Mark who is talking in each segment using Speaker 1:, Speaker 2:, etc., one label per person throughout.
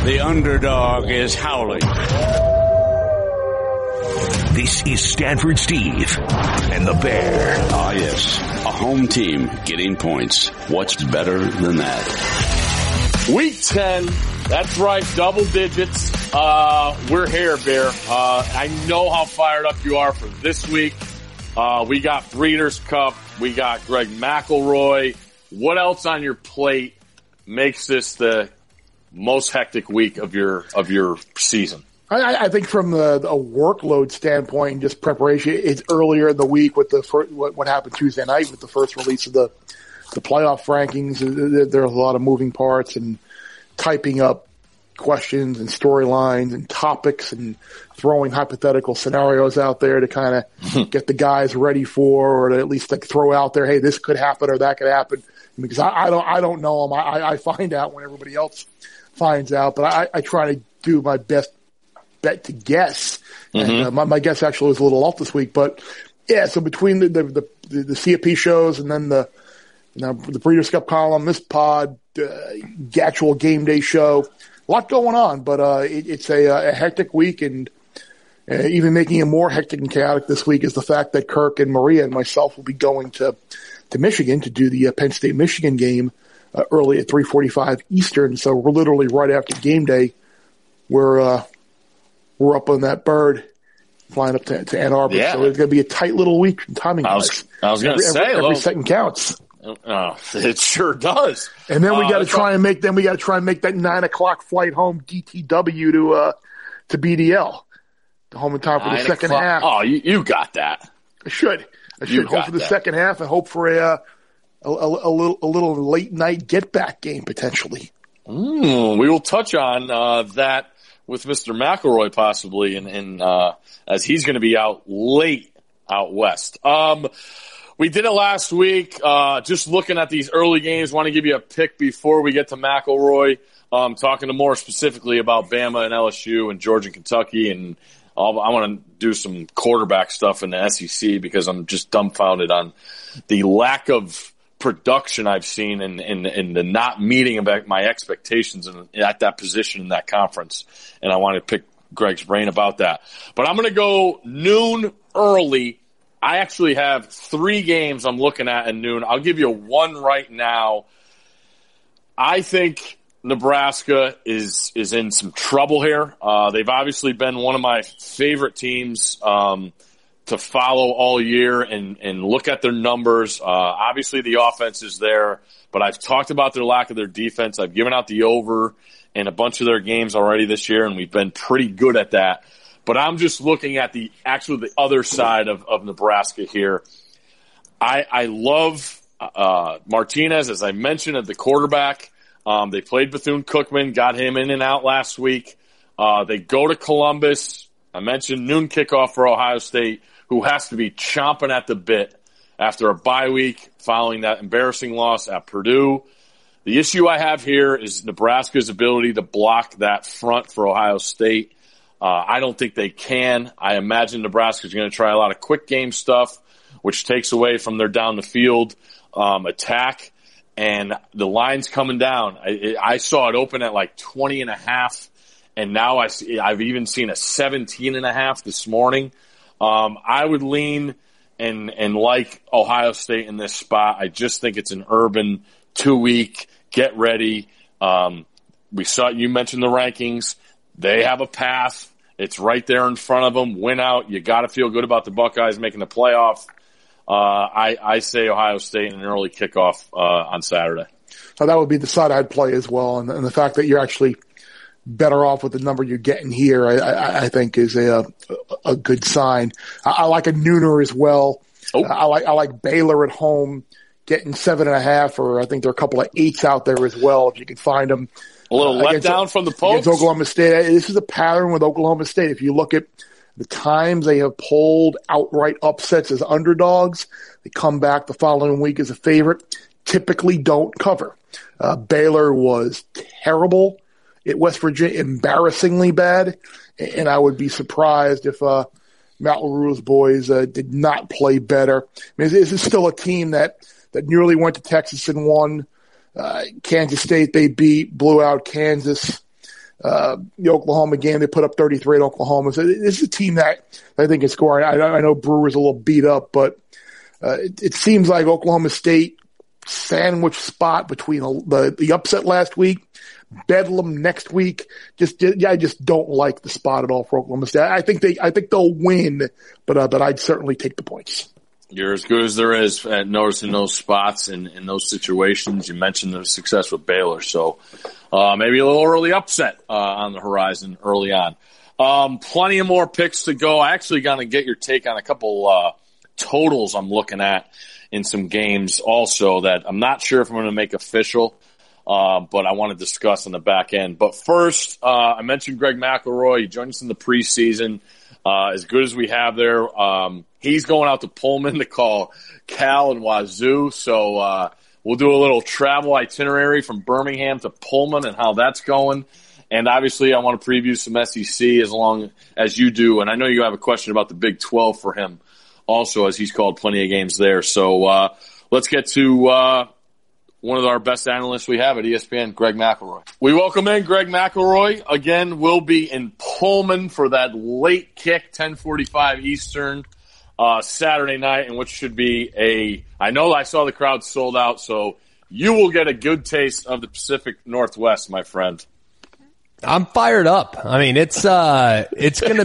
Speaker 1: The underdog is howling.
Speaker 2: This is Stanford Steve and the Bear.
Speaker 1: Ah, yes. A home team getting points. What's better than that?
Speaker 3: Week 10. That's right. Double digits. We're here, Bear. I know how fired up you are for this week. We got Breeders' Cup. We got Greg McElroy. What else on your plate makes this the most hectic week of your season?
Speaker 4: I think from a workload standpoint and just preparation, it's earlier in the week with what happened Tuesday night with the first release of the playoff rankings. There are a lot of moving parts and typing up questions and storylines and topics and throwing hypothetical scenarios out there to kind of get the guys ready for, or to at least like throw out there, hey, this could happen or that could happen. Because I don't know them. I find out when everybody else finds out, but I try to do my best bet to guess. And my guess actually was a little off this week, but yeah. So between the CFP shows and then the Breeders' Cup column, this pod, actual game day show, a lot going on. But it's a hectic week, and even making it more hectic and chaotic this week is the fact that Kirk and Maria and myself will be going to Michigan to do the Penn State Michigan game early at 3:45 Eastern. So we're literally right after game day. We're up on that bird flying up to Ann Arbor. Yeah. So it's going to be a tight little week timing.
Speaker 3: I was going to say
Speaker 4: every second counts.
Speaker 3: It sure does.
Speaker 4: And then we got to try and make that 9:00 flight home DTW to BDL, the home in time for the second half.
Speaker 3: Oh, you got that.
Speaker 4: I should hope for the second half and hope for a little late night get back game potentially.
Speaker 3: We will touch on that with Mr. McElroy possibly, and as he's going to be out late out west. We did it last week. Just looking at these early games, want to give you a pick before we get to McElroy. Talking to more specifically about Bama and LSU and Georgia and Kentucky, and I want to do some quarterback stuff in the SEC because I'm just dumbfounded on the lack of production I've seen and the not meeting of my expectations at that position in that conference. And I want to pick Greg's brain about that. But I'm going to go noon early. I actually have 3 games I'm looking at noon. I'll give you one right now. I think Nebraska is in some trouble here. They've obviously been one of my favorite teams to follow all year and look at their numbers. Obviously the offense is there, but I've talked about their lack of their defense. I've given out the over in a bunch of their games already this year, and we've been pretty good at that. But I'm just looking at the other side of Nebraska here. I love Martinez, as I mentioned, at the quarterback. They played Bethune-Cookman, got him in and out last week. They go to Columbus. I mentioned noon kickoff for Ohio State, who has to be chomping at the bit after a bye week following that embarrassing loss at Purdue. The issue I have here is Nebraska's ability to block that front for Ohio State. I don't think they can. I imagine Nebraska's going to try a lot of quick game stuff, which takes away from their down the field attack. And the line's coming down. I saw it open at like 20.5, and now I've even seen a 17.5 this morning. I would lean and like Ohio State in this spot. I just think it's an Urban 2-week get ready. We saw you mentioned the rankings. They have a path. It's right there in front of them. Win out. You got to feel good about the Buckeyes making the playoff. I say Ohio State in an early kickoff on Saturday.
Speaker 4: So that would be the side I'd play as well, and the fact that you're actually better off with the number you're getting here, I think is a good sign. I like a nooner as well. Oh. I like Baylor at home getting 7.5, or I think there are a couple of 8s out there as well if you can find them.
Speaker 3: A little letdown from the Pokes.
Speaker 4: Against Oklahoma State. This is a pattern with Oklahoma State. If you look at the times they have pulled outright upsets as underdogs, they come back the following week as a favorite, typically don't cover. Baylor was terrible at West Virginia, embarrassingly bad, and I would be surprised if Matt LaRue's boys did not play better. I mean, this is still a team that nearly went to Texas and won. Kansas State they beat, blew out Kansas. the Oklahoma game. They put up 33 at Oklahoma. So this is a team that I think is scoring. I know Brewer's a little beat up, but it seems like Oklahoma State sandwich spot between the upset last week, Bedlam next week. I just don't like the spot at all for Oklahoma State. I think they'll win, but I'd certainly take the points.
Speaker 3: You're as good as there is at noticing those spots in those situations. You mentioned the success with Baylor, so maybe a little early upset on the horizon early on. Plenty of more picks to go. I actually got to get your take on a couple totals I'm looking at in some games also that I'm not sure if I'm going to make official, but I want to discuss on the back end. But first, I mentioned Greg McElroy. He joined us in the preseason. As good as we have there, he's going out to Pullman to call Cal and Wazoo. So we'll do a little travel itinerary from Birmingham to Pullman and how that's going. And obviously, I want to preview some SEC as long as you do. And I know you have a question about the Big 12 for him also, as he's called plenty of games there. So let's get to one of our best analysts we have at ESPN, Greg McElroy. We welcome in Greg McElroy. Again, we'll be in Pullman for that late kick, 10:45 Eastern, Saturday night, and which should be I know I saw the crowd sold out, so you will get a good taste of the Pacific Northwest, my friend.
Speaker 5: I'm fired up. I mean, it's going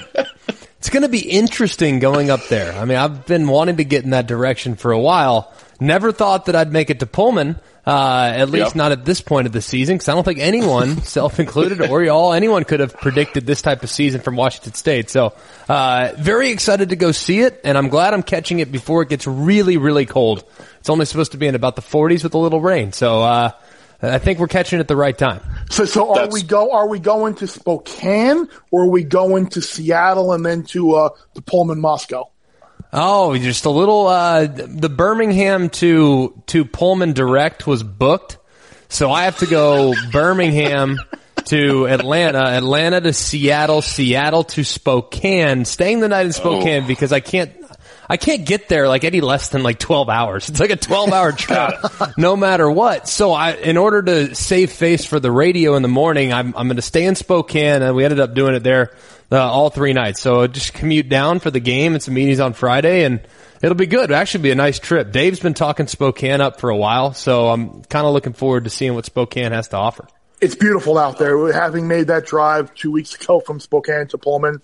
Speaker 5: to be interesting going up there. I mean, I've been wanting to get in that direction for a while. Never thought that I'd make it to Pullman, at least not at this point of the season, because I don't think anyone, self-included or anyone could have predicted this type of season from Washington State. So, very excited to go see it, and I'm glad I'm catching it before it gets really, really cold. It's only supposed to be in about the 40s with a little rain. So, I think we're catching it at the right time.
Speaker 4: So are we going to Spokane, or are we going to Seattle and then to Pullman, Moscow?
Speaker 5: Oh, just a little, the Birmingham to Pullman direct was booked. So I have to go Birmingham to Atlanta to Seattle to Spokane, staying the night in Spokane because I can't get there like any less than like 12 hours. It's like a 12-hour trip no matter what. So in order to save face for the radio in the morning, I'm going to stay in Spokane, and we ended up doing it there all 3 nights. So just commute down for the game and some meetings on Friday, and it'll be good. It'll actually be a nice trip. Dave's been talking Spokane up for a while, so I'm kind of looking forward to seeing what Spokane has to offer.
Speaker 4: It's beautiful out there. Having made that drive 2 weeks ago from Spokane to Pullman,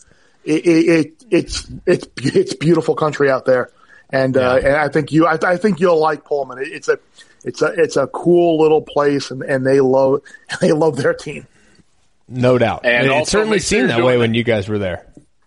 Speaker 4: it's beautiful country out there, and I think you'll like Pullman. It's a cool little place, and they love their team.
Speaker 5: No doubt. And it certainly seemed that way when you guys were there.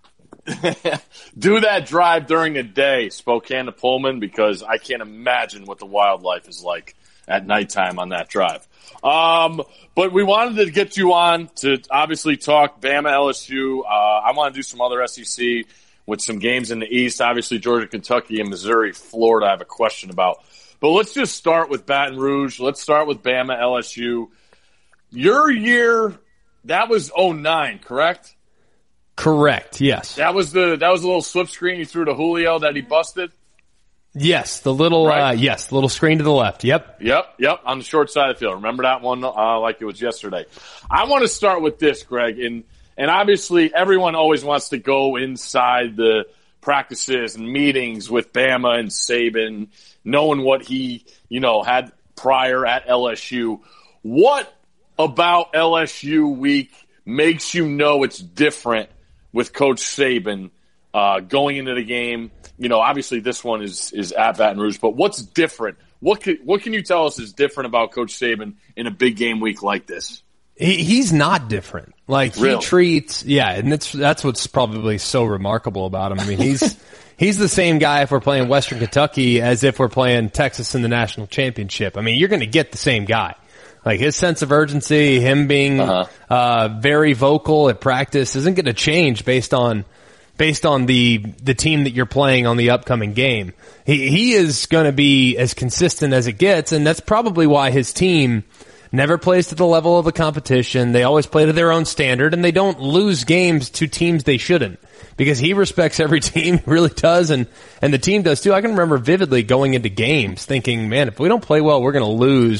Speaker 3: Do that drive during the day, Spokane to Pullman, because I can't imagine what the wildlife is like at nighttime on that drive. But we wanted to get you on to obviously talk Bama LSU. I want to do some other SEC with some games in the East. Obviously, Georgia, Kentucky, and Missouri, Florida, I have a question about. But let's just start with Baton Rouge. Let's start with Bama LSU. Your year, that was 2009, correct?
Speaker 5: Correct, yes.
Speaker 3: That was the little slip screen you threw to Julio that he busted?
Speaker 5: Yes, the little the little screen to the left. Yep, on the short side of the field. Remember that one like it was yesterday. I want to start with this, Greg, and obviously everyone always wants to go inside the practices and meetings with Bama and Saban, knowing what he, had prior at LSU. What about LSU week makes you know it's different with Coach Saban going into the game? Obviously this one is at Baton Rouge, but what's different? What can you tell us is different about Coach Saban in a big game week like this? He's not different. Like he treats, and that's what's probably so remarkable about him. I mean, he's the same guy if we're playing Western Kentucky as if we're playing Texas in the national championship. I mean, you're going to get the same guy. Like his sense of urgency, him being very vocal at practice isn't going to change based on the team that you're playing on the upcoming game. He is going to be as consistent as it gets, and that's probably why his team never plays to the level of the competition. They always play to their own standard, and they don't lose games to teams they shouldn't, because he respects every team, really does, and the team does too. I can remember vividly going into games thinking, man, if we don't play well, we're going to lose.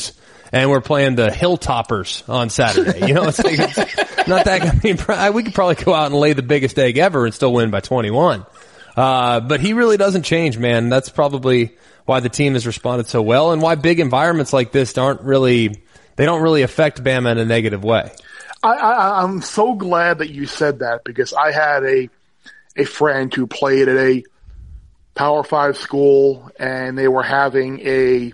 Speaker 5: and we're playing the Hilltoppers on Saturday. You know, it's like, it's not that, I mean, we could probably go out and lay the biggest egg ever and still win by 21. But he really doesn't change, man. That's probably why the team has responded so well and why big environments like this don't really affect Bama in a negative way.
Speaker 4: I'm so glad that you said that, because I had a friend who played at a Power 5 school, and they were having a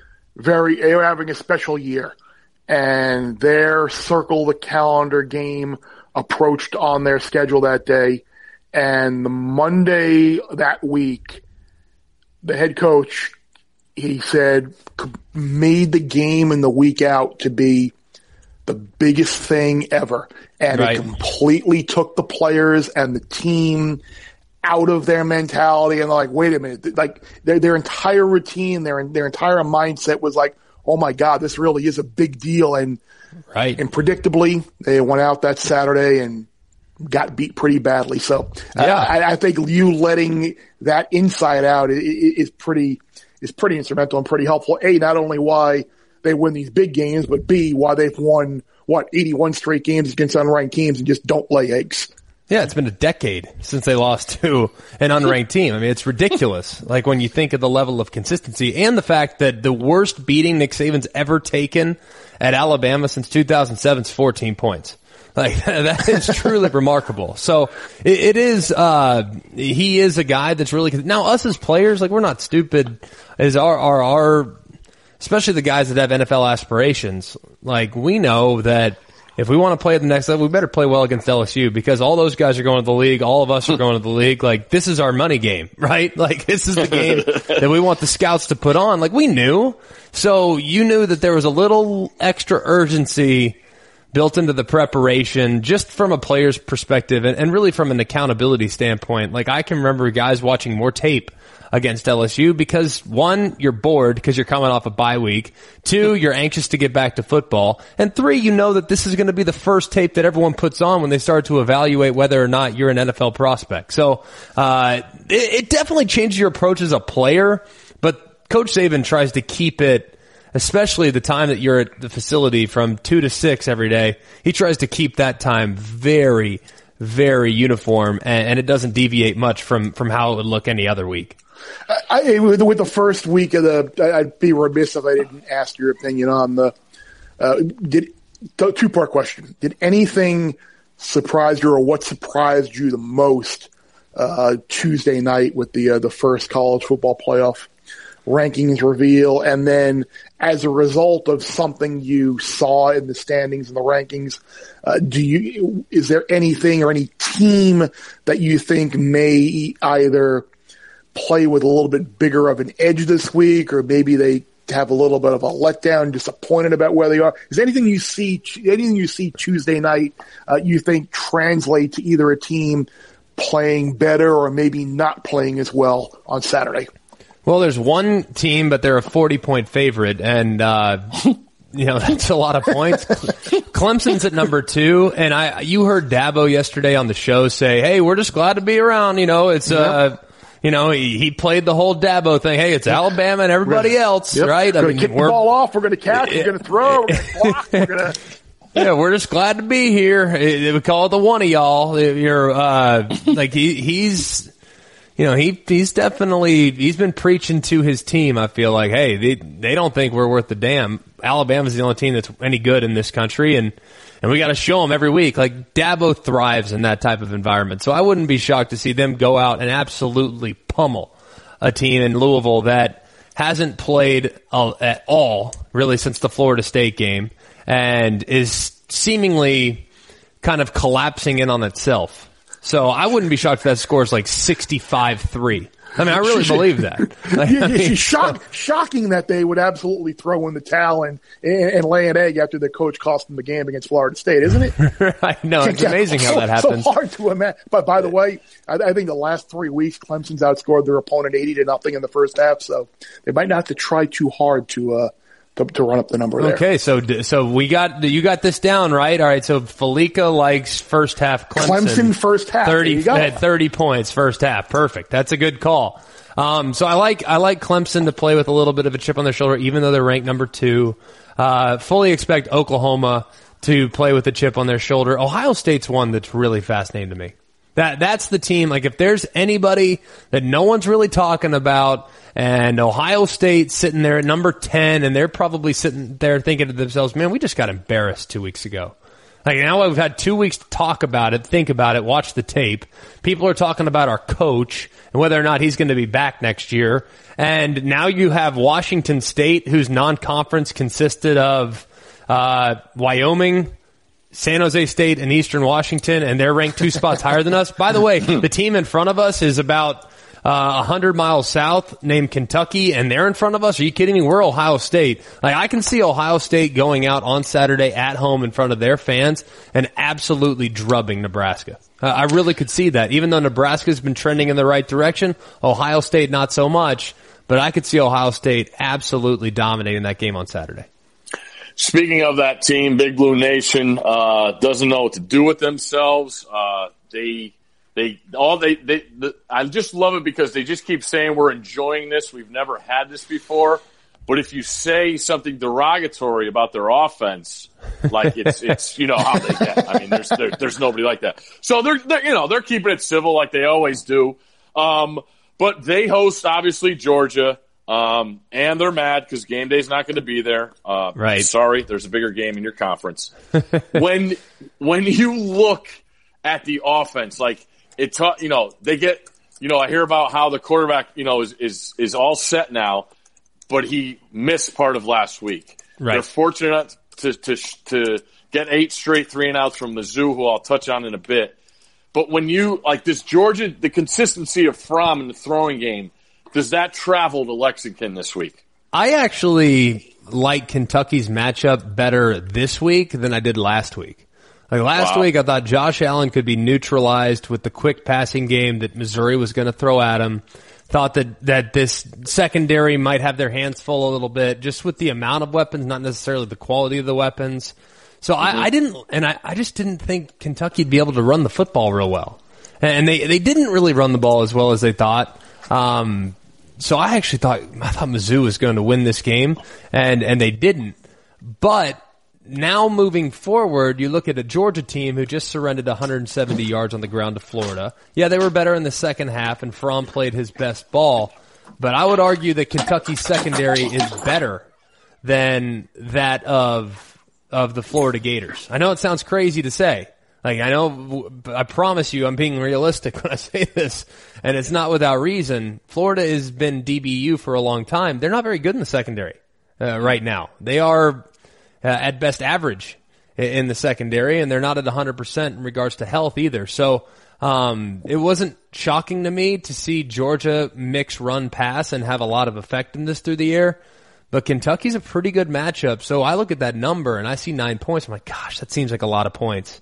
Speaker 4: special year, and their circle the calendar game approached on their schedule that day. And the Monday that week, the head coach, he said, made the game in the week out to be the biggest thing ever. And It completely took the players and the team out of their mentality. And they're like, wait a minute, like their entire routine, their entire mindset was like, oh my God, this really is a big deal. And predictably, they went out that Saturday and got beat pretty badly. So I think you letting that insight out is pretty instrumental and pretty helpful. A, not only why they win these big games, but B, why they've won 81 straight games against unranked teams and just don't lay eggs.
Speaker 5: Yeah, it's been a decade since they lost to an unranked team. I mean, it's ridiculous. Like when you think of the level of consistency and the fact that the worst beating Nick Saban's ever taken at Alabama since 2007 is 14 points. Like that is truly remarkable. So it is, he is a guy that's really, now us as players, like we're not stupid as our, especially the guys that have NFL aspirations. Like we know that if we want to play at the next level, we better play well against LSU, because all those guys are going to the league. All of us are going to the league. Like this is our money game, right? Like this is the game that we want the scouts to put on. Like we knew. So you knew that there was a little extra urgency built into the preparation, just from a player's perspective and really from an accountability standpoint. Like I can remember guys watching more tape against LSU because, one, you're bored because you're coming off a bye week. Two, you're anxious to get back to football. And three, you know that this is going to be the first tape that everyone puts on when they start to evaluate whether or not you're an NFL prospect. So it definitely changes your approach as a player, but Coach Saban tries to keep it, especially the time that you're at the facility from 2 to 6 every day. He tries to keep that time very, very uniform, and it doesn't deviate much from how it would look any other week.
Speaker 4: With the first week of I'd be remiss if I didn't ask your opinion on the two-part question. Did anything surprise you, or what surprised you the most Tuesday night with the first college football playoff rankings reveal? And then as a result of something you saw in the standings and the rankings, is there anything or any team that you think may either play with a little bit bigger of an edge this week, or maybe they have a little bit of a letdown, disappointed about where they are? Is anything you see Tuesday night you think translate to either a team playing better or maybe not playing as well on Saturday?
Speaker 5: Well, there's one team, but they're a 40-point favorite, and that's a lot of points. Clemson's at number 2, and you heard Dabo yesterday on the show say, "Hey, we're just glad to be around." It's he played the whole Dabo thing. Hey, it's Alabama and everybody else, right?
Speaker 4: We're going to kick the ball off. We're going to catch. We're going to throw. We're going to block. We're going to.
Speaker 5: Yeah, we're just glad to be here. We call it the one of y'all. You're like he's definitely, he's been preaching to his team. I feel like, hey, they don't think we're worth the damn. Alabama's the only team that's any good in this country, and we got to show them every week. Like Dabo thrives in that type of environment, so I wouldn't be shocked to see them go out and absolutely pummel a team in Louisville that hasn't played at all really since the Florida State game and is seemingly kind of collapsing in on itself. So I wouldn't be shocked if that scores like 65-3. I mean, I really believe that.
Speaker 4: Shocking that they would absolutely throw in the towel and lay an egg after the coach cost them the game against Florida State, isn't it?
Speaker 5: I know. It's amazing how that happens.
Speaker 4: So hard to imagine. But by the way, I think the last 3 weeks, Clemson's outscored their opponent 80-0 in the first half, so they might not have to try too hard to run up the number there.
Speaker 5: Okay, so you got this down, right? All right, so Felica likes first half
Speaker 4: Clemson first half.
Speaker 5: 30 points first half. Perfect. That's a good call. So I like Clemson to play with a little bit of a chip on their shoulder, even though they're ranked number 2. fully expect Oklahoma to play with a chip on their shoulder. Ohio State's one that's really fascinating to me. That's the team. Like, if there's anybody that no one's really talking about, and Ohio State sitting there at number 10, and they're probably sitting there thinking to themselves, man, we just got embarrassed 2 weeks ago. Like, now we've had 2 weeks to talk about it, think about it, watch the tape. People are talking about our coach and whether or not he's going to be back next year. And now you have Washington State, whose non-conference consisted of Wyoming, San Jose State, and Eastern Washington, and they're ranked 2 spots higher than us. By the way, the team in front of us is about 100 miles south, named Kentucky, and they're in front of us. Are you kidding me? We're Ohio State. Like, I can see Ohio State going out on Saturday at home in front of their fans and absolutely drubbing Nebraska. I really could see that. Even though Nebraska's been trending in the right direction, Ohio State not so much, but I could see Ohio State absolutely dominating that game on Saturday.
Speaker 3: Speaking of that team, Big Blue Nation doesn't know what to do with themselves. I just love it because they just keep saying we're enjoying this. We've never had this before. But if you say something derogatory about their offense, like it's you know how they get. I mean, there's nobody like that. So they're keeping it civil like they always do. But they host obviously Georgia. And they're mad because game day's not going to be there.
Speaker 5: Right.
Speaker 3: Sorry, there's a bigger game in your conference. When you look at the offense, like they get, I hear about how the quarterback, is all set now, but he missed part of last week.
Speaker 5: Right.
Speaker 3: They're fortunate to get 8 straight 3-and-outs from Mizzou, who I'll touch on in a bit. But when you, like this Georgia, the consistency of Fromm in the throwing game, does that travel to Lexington this week?
Speaker 5: I actually like Kentucky's matchup better this week than I did last week. Like last week, I thought Josh Allen could be neutralized with the quick passing game that Missouri was going to throw at him. Thought that this secondary might have their hands full a little bit, just with the amount of weapons, not necessarily the quality of the weapons. So I just didn't think Kentucky'd be able to run the football real well. And they didn't really run the ball as well as they thought. So I thought Mizzou was going to win this game, and they didn't. But now moving forward, you look at a Georgia team who just surrendered 170 yards on the ground to Florida. Yeah, they were better in the second half, and Fromm played his best ball. But I would argue that Kentucky's secondary is better than that of the Florida Gators. I know it sounds crazy to say. Like, I promise you I'm being realistic when I say this, and it's not without reason. Florida has been DBU for a long time. They're not very good in the secondary right now. They are at best average in the secondary, and they're not at 100% in regards to health either. So it wasn't shocking to me to see Georgia mix run pass and have a lot of effect in this through the air. But Kentucky's a pretty good matchup. So I look at that number and I see 9 points. I'm like, gosh, that seems like a lot of points.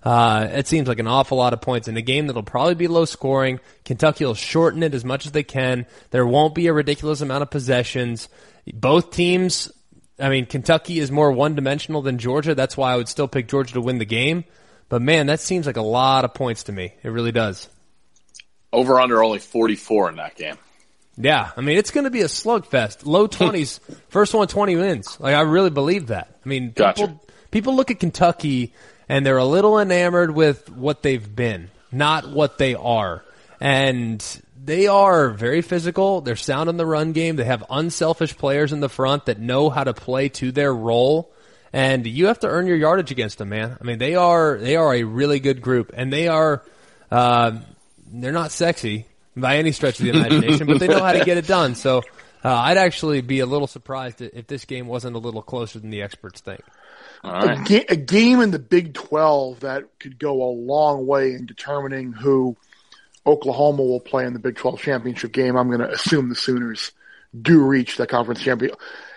Speaker 5: It seems like an awful lot of points in a game that'll probably be low scoring. Kentucky will shorten it as much as they can. There won't be a ridiculous amount of possessions. Both teams, Kentucky is more one-dimensional than Georgia. That's why I would still pick Georgia to win the game. But man, that seems like a lot of points to me. It really does. Over under only 44 in that game. Yeah, it's going to be a slugfest. Low 20s, first one 20 wins. Like, I really believe that. People look at Kentucky and they're a little enamored with what they've been, not what they are. And they are very physical. They're sound in the run game. They have unselfish players in the front that know how to play to their role. And you have to earn your yardage against them, man. They are a really good group. And they are, they're not sexy by any stretch of the imagination, but they know how to get it done. So I'd actually be a little surprised if this game wasn't a little closer than the experts think.
Speaker 4: All right. A game in the Big 12 that could go a long way in determining who Oklahoma will play in the Big 12 championship game. I'm going to assume the Sooners do reach that conference champion.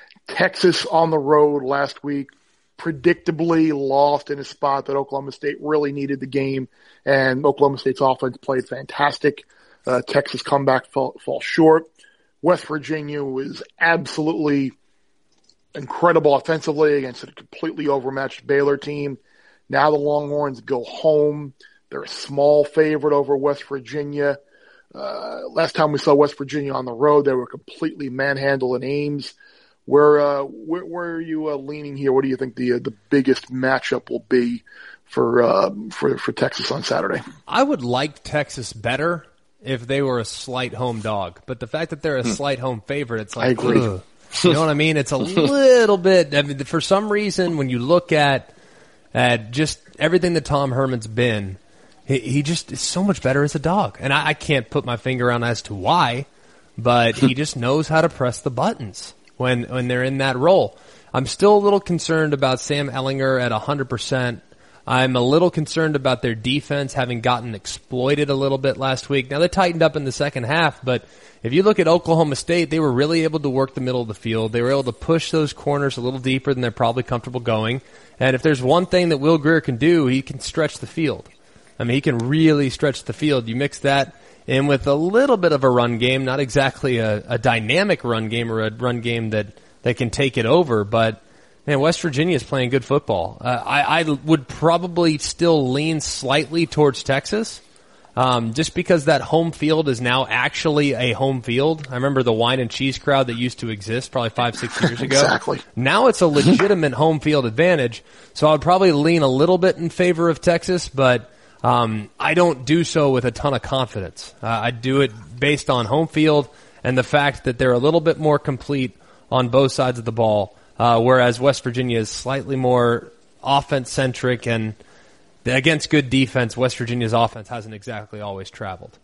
Speaker 4: Texas on the road last week, predictably lost in a spot that Oklahoma State really needed the game, and Oklahoma State's offense played fantastic. Texas comeback fall short. West Virginia was absolutely incredible offensively against a completely overmatched Baylor team. Now the Longhorns go home. They're a small favorite over West Virginia. Last time we saw West Virginia on the road, they were completely manhandled in Ames. Where are you leaning here? What do you think the biggest matchup will be for Texas on Saturday?
Speaker 5: I would like Texas better if they were a slight home dog, but the fact that they're a slight home favorite, it's like,
Speaker 4: I agree.
Speaker 5: You know what I mean? It's a little bit. I mean, for some reason, when you look at just everything that Tom Herman's been, he just is so much better as a dog, and I can't put my finger on as to why, but he just knows how to press the buttons when they're in that role. I'm still a little concerned about Sam Ehlinger at 100%. I'm a little concerned about their defense having gotten exploited a little bit last week. Now, they tightened up in the second half, but if you look at Oklahoma State, they were really able to work the middle of the field. They were able to push those corners a little deeper than they're probably comfortable going. And if there's one thing that Will Grier can do, he can stretch the field. I mean, he can really stretch the field. You mix that in with a little bit of a run game, not exactly a dynamic run game or a run game that can take it over, but man, West Virginia is playing good football. I would probably still lean slightly towards Texas, just because that home field is now actually a home field. I remember the wine and cheese crowd that used to exist probably 5-6 years ago.
Speaker 4: Exactly.
Speaker 5: Now it's a legitimate home field advantage, so I would probably lean a little bit in favor of Texas, but I don't do so with a ton of confidence. I do it based on home field and the fact that they're a little bit more complete on both sides of the ball. Whereas West Virginia is slightly more offense-centric, and against good defense, West Virginia's offense hasn't exactly always traveled.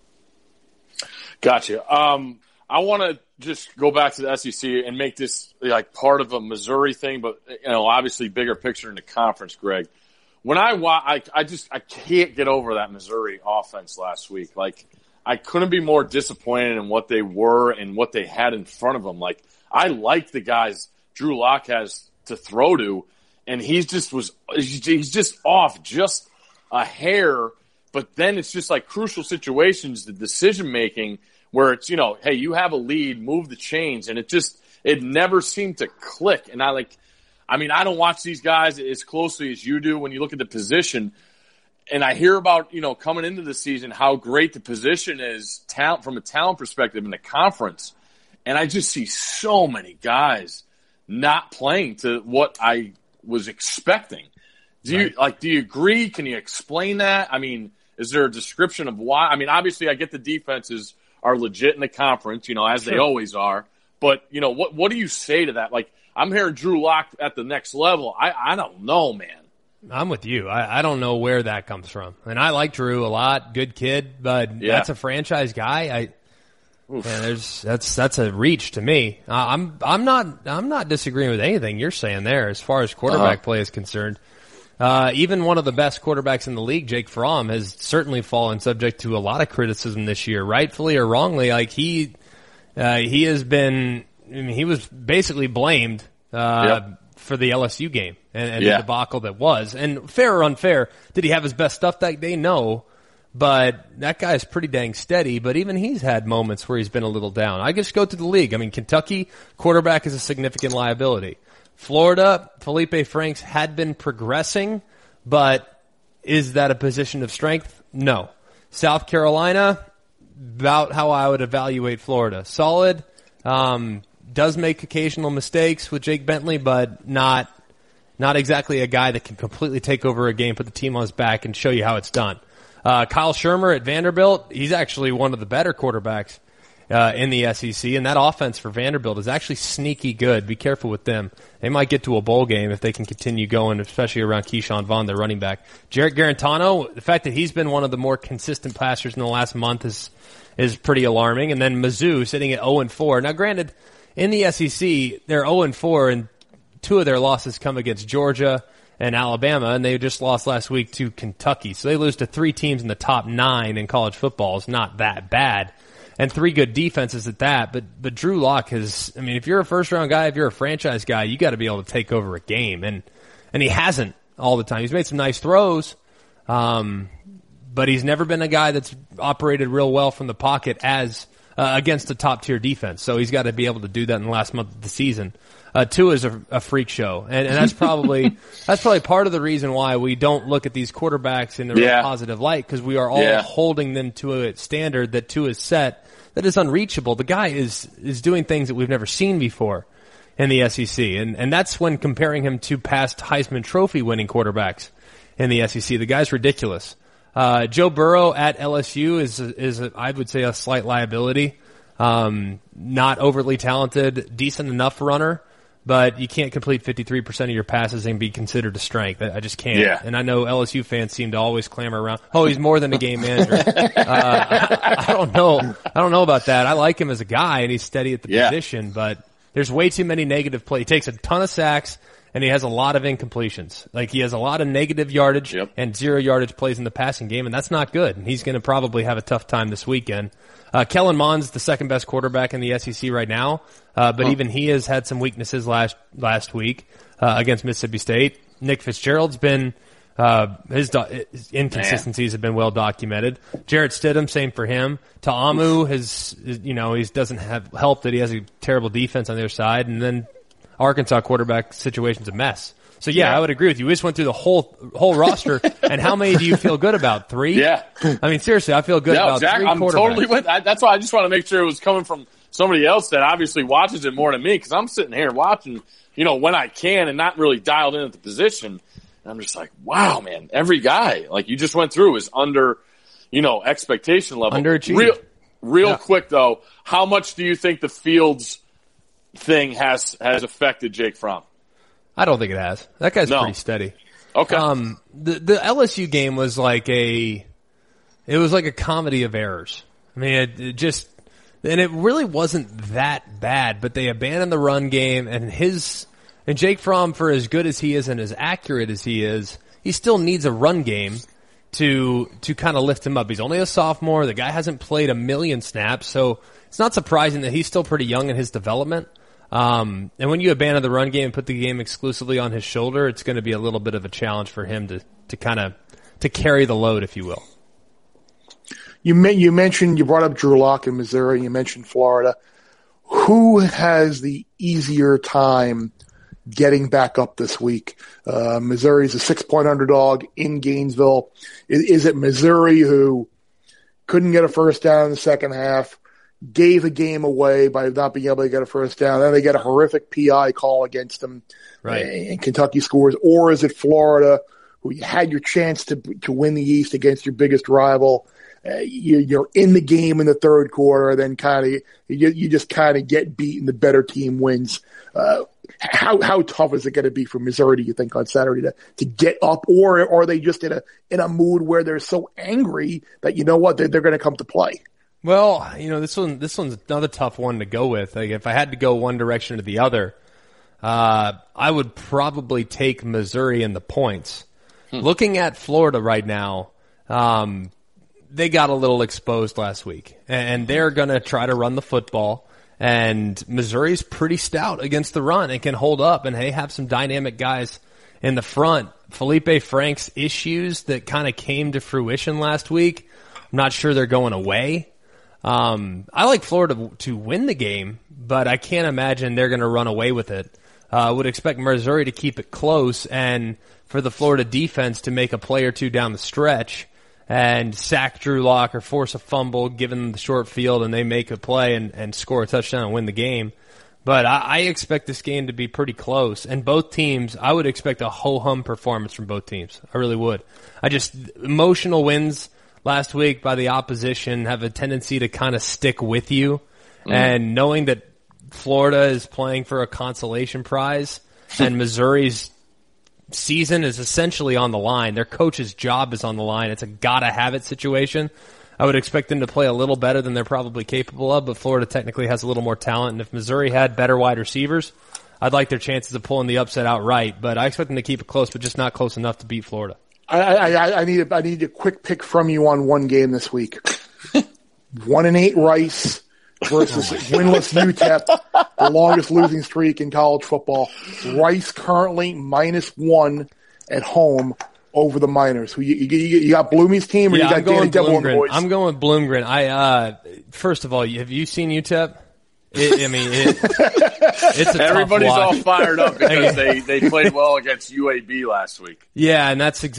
Speaker 3: Gotcha. I want to just go back to the SEC and make this like part of a Missouri thing, but obviously bigger picture in the conference, Greg. When I can't get over that Missouri offense last week. Like, I couldn't be more disappointed in what they were and what they had in front of them. Like, I like the guys Drew Lock has to throw to, and he's just off just a hair, but then it's just like crucial situations, the decision making where it's, hey, you have a lead, move the chains, and it never seemed to click. And I don't watch these guys as closely as you do when you look at the position, and I hear about, coming into the season, how great the position is from a talent perspective in the conference. And I just see so many guys not playing to what I was expecting. Do you agree? Can you explain that? I mean, is there a description of why? I mean, obviously I get the defenses are legit in the conference, as they always are. But, what do you say to that? Like, I'm hearing Drew Lock at the next level. I don't know, man.
Speaker 5: I'm with you. I don't know where that comes from. And I like Drew a lot. Good kid, but that's a franchise guy. That's a reach to me. I'm not disagreeing with anything you're saying there as far as quarterback play is concerned. Even one of the best quarterbacks in the league, Jake Fromm, has certainly fallen subject to a lot of criticism this year, rightfully or wrongly. Like he has been. I mean, he was basically blamed for the LSU game and the debacle that was. And fair or unfair, did he have his best stuff that day? No. But that guy is pretty dang steady, but even he's had moments where he's been a little down. I just go to the league. I mean, Kentucky, quarterback is a significant liability. Florida, Felipe Franks had been progressing, but is that a position of strength? No. South Carolina, about how I would evaluate Florida. Solid, does make occasional mistakes with Jake Bentley, but not exactly a guy that can completely take over a game, put the team on his back, and show you how it's done. Kyle Shermer at Vanderbilt, he's actually one of the better quarterbacks in the SEC, and that offense for Vanderbilt is actually sneaky good. Be careful with them. They might get to a bowl game if they can continue going, especially around Keyshawn Vaughn, their running back. Jarrett Garantano, the fact that he's been one of the more consistent passers in the last month is pretty alarming. And then Mizzou sitting at 0-4. Now, granted, in the SEC, they're 0-4, and two of their losses come against Georgia and Alabama, and they just lost last week to Kentucky. So they lose to 3 teams in the top 9 in college football. It's not that bad. And 3 good defenses at that. But Drew Lock has, I mean, if you're a first-round guy, if you're a franchise guy, you got to be able to take over a game. And he hasn't all the time. He's made some nice throws, but he's never been a guy that's operated real well from the pocket as against a top-tier defense. So he's got to be able to do that in the last month of the season. Tua is a freak show, and that's probably part of the reason why we don't look at these quarterbacks in the real positive light, because we are all holding them to a standard that Tua is set that is unreachable. The guy is doing things that we've never seen before, in the SEC. And that's when comparing him to past Heisman Trophy winning quarterbacks in the SEC. The guy's ridiculous. Joe Burrow at LSU is I would say a slight liability. Not overly talented, decent enough runner, but you can't complete 53% of your passes and be considered a strength. I just can't.
Speaker 3: Yeah.
Speaker 5: And I know LSU fans seem to always clamor around, oh, he's more than a game manager. I don't know. I don't know about that. I like him as a guy and he's steady at the position, but there's way too many negative plays. He takes a ton of sacks and he has a lot of incompletions. Like he has a lot of negative yardage and 0 yardage plays in the passing game, and that's not good. And he's going to probably have a tough time this weekend. Kellen Mond's the second best quarterback in the SEC right now, but even he has had some weaknesses last week against Mississippi State. Nick Fitzgerald's been his inconsistencies have been well documented. Jarrett Stidham, same for him. Ta'amu he doesn't have help that he has a terrible defense on their side, and then Arkansas quarterback situation's a mess. So I would agree with you. We just went through the whole roster, and how many do you feel good about? 3?
Speaker 3: Yeah.
Speaker 5: I mean, seriously, I feel good about
Speaker 3: Jack,
Speaker 5: 3
Speaker 3: I'm
Speaker 5: quarterbacks.
Speaker 3: totally with. That's why I just want to make sure it was coming from somebody else that obviously watches it more than me, because I'm sitting here watching, when I can and not really dialed in at the position. And I'm just like, wow, man, every guy like you just went through is under, expectation level.
Speaker 5: Underachieved.
Speaker 3: Real quick though, how much do you think the Fields thing has affected Jake Fromm?
Speaker 5: I don't think it has. That guy's pretty steady.
Speaker 3: Okay.
Speaker 5: The LSU game was like a comedy of errors. I mean, and it really wasn't that bad, but they abandoned the run game, and Jake Fromm, for as good as he is and as accurate as he is, he still needs a run game to kind of lift him up. He's only a sophomore. The guy hasn't played a million snaps, so it's not surprising that he's still pretty young in his development. And when you abandon the run game and put the game exclusively on his shoulder, it's going to be a little bit of a challenge for him to carry the load, if you will.
Speaker 4: You brought up Drew Lock in Missouri. You mentioned Florida. Who has the easier time getting back up this week? Missouri's a 6-point underdog in Gainesville. Is it Missouri who couldn't get a first down in the second half, gave a game away by not being able to get a first down, then they get a horrific PI call against them,
Speaker 5: right,
Speaker 4: and Kentucky scores? Or is it Florida, who you had your chance to win the East against your biggest rival? You're in the game in the third quarter, then you just get beaten. The better team wins. How tough is it going to be for Missouri, do you think, on Saturday to get up, or are they just in a mood where they're so angry that they're going to come to play?
Speaker 5: Well, this one's another tough one to go with. Like, if I had to go one direction or the other, I would probably take Missouri in the points. Looking at Florida right now, they got a little exposed last week, and they're going to try to run the football. And Missouri's pretty stout against the run and can hold up, and they have some dynamic guys in the front. Felipe Frank's issues that kind of came to fruition last week, I'm not sure they're going away. I like Florida to win the game, but I can't imagine they're going to run away with it. Would expect Missouri to keep it close and for the Florida defense to make a play or two down the stretch and sack Drew Lock or force a fumble, given them the short field, and they make a play and score a touchdown and win the game. But I expect this game to be pretty close. And both teams, I would expect a ho-hum performance from both teams. I really would. Emotional wins last week by the opposition have a tendency to kind of stick with you. And knowing that Florida is playing for a consolation prize and Missouri's season is essentially on the line, their coach's job is on the line, it's a gotta-have-it situation. I would expect them to play a little better than they're probably capable of, but Florida technically has a little more talent, and if Missouri had better wide receivers, I'd like their chances of pulling the upset outright, but I expect them to keep it close, but just not close enough to beat Florida.
Speaker 4: I need a quick pick from you on one game this week. 1-8 Rice versus winless UTEP, the longest losing streak in college football. Rice currently -1 at home over the Miners. You got Bloomy's team, or you got Danny Devlin boys?
Speaker 5: I'm going with Bloomgren. First of all, have you seen UTEP? It's a
Speaker 3: everybody's
Speaker 5: tough
Speaker 3: all
Speaker 5: watch.
Speaker 3: fired up because
Speaker 5: it's a
Speaker 3: everybody's
Speaker 5: tough watch.
Speaker 3: all fired up because they played well against UAB last week.
Speaker 5: Yeah, and that's the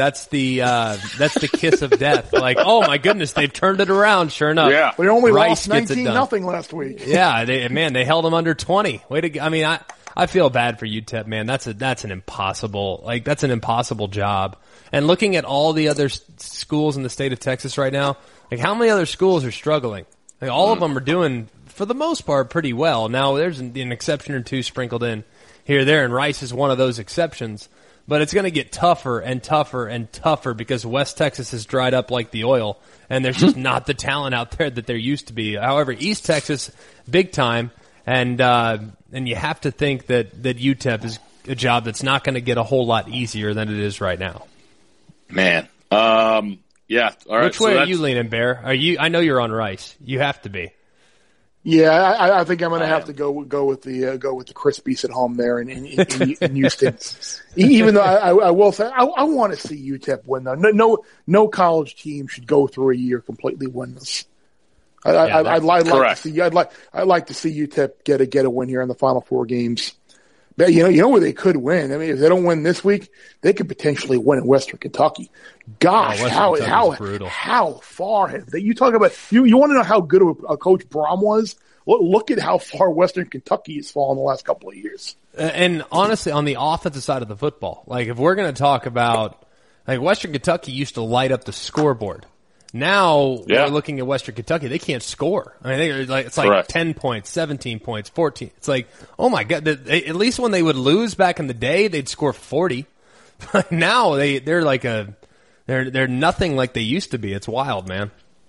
Speaker 5: kiss of death. Like, oh my goodness, they've turned it around. Sure enough,
Speaker 3: Yeah,
Speaker 4: we only
Speaker 5: Rice
Speaker 4: lost 19-0 last week.
Speaker 5: Yeah, they held them under 20. Way to go. I mean, I feel bad for UTEP, man. That's an impossible job. And looking at all the other schools in the state of Texas right now, like how many other schools are struggling? Like all of them are doing, for the most part, pretty well. Now there's an exception or two sprinkled in here or there, and Rice is one of those exceptions. But it's going to get tougher and tougher and tougher because West Texas has dried up like the oil, and there's just not the talent out there that there used to be. However, East Texas, big time, and you have to think that UTEP is a job that's not going to get a whole lot easier than it is right now.
Speaker 3: Man, yeah. All right.
Speaker 5: Which way are you leaning, Bear? I know you're on Rice. You have to be.
Speaker 4: Yeah, I think I'm going to have to go with the Crispies at home there in Houston. Even though I will say I want to see UTEP win though. No college team should go through a year completely winless. I'd like to see UTEP get a win here in the final 4 games. But you know where they could win. I mean, if they don't win this week, they could potentially win in Western Kentucky. Gosh, how far have they? You talk about you want to know how good a coach Brom was? Look at how far Western Kentucky has fallen the last couple of years.
Speaker 5: And honestly, on the offensive side of the football, like if we're going to talk about, like Western Kentucky used to light up the scoreboard. Now we're looking at Western Kentucky; they can't score. I mean, it's like
Speaker 3: Correct.
Speaker 5: 10 points, 17 points, 14. It's like, oh my god! At least when they would lose back in the day, they'd score 40. Now they're nothing like they used to be. It's wild, man.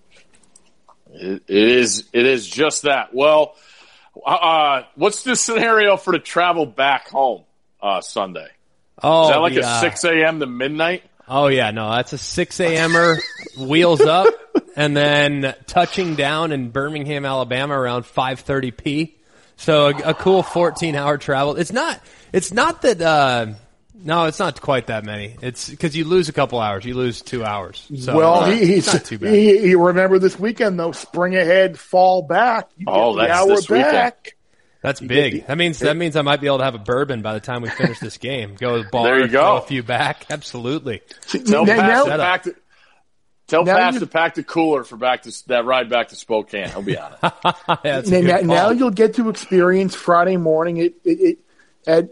Speaker 3: It is just that. Well, what's the scenario for the travel back home Sunday?
Speaker 5: Oh,
Speaker 3: is that like a 6 a.m. to midnight?
Speaker 5: Oh yeah, no, that's a 6 a.m.er, wheels up, and then touching down in Birmingham, Alabama around 5:30 p. So a cool 14-hour travel. It's not that. No, it's not quite that many. It's because you lose a couple hours. You lose 2 hours. So,
Speaker 4: he's
Speaker 5: not too bad.
Speaker 4: He remember this weekend though. Spring ahead, fall back.
Speaker 3: That's this weekend.
Speaker 5: That's big. That means I might be able to have a bourbon by the time we finish this game. Go to the bar,
Speaker 3: there you go.
Speaker 5: Throw a few back. Absolutely.
Speaker 3: Tell Pat to pack the cooler for that ride back to Spokane. He'll be on it.
Speaker 4: Now you'll get to experience Friday morning at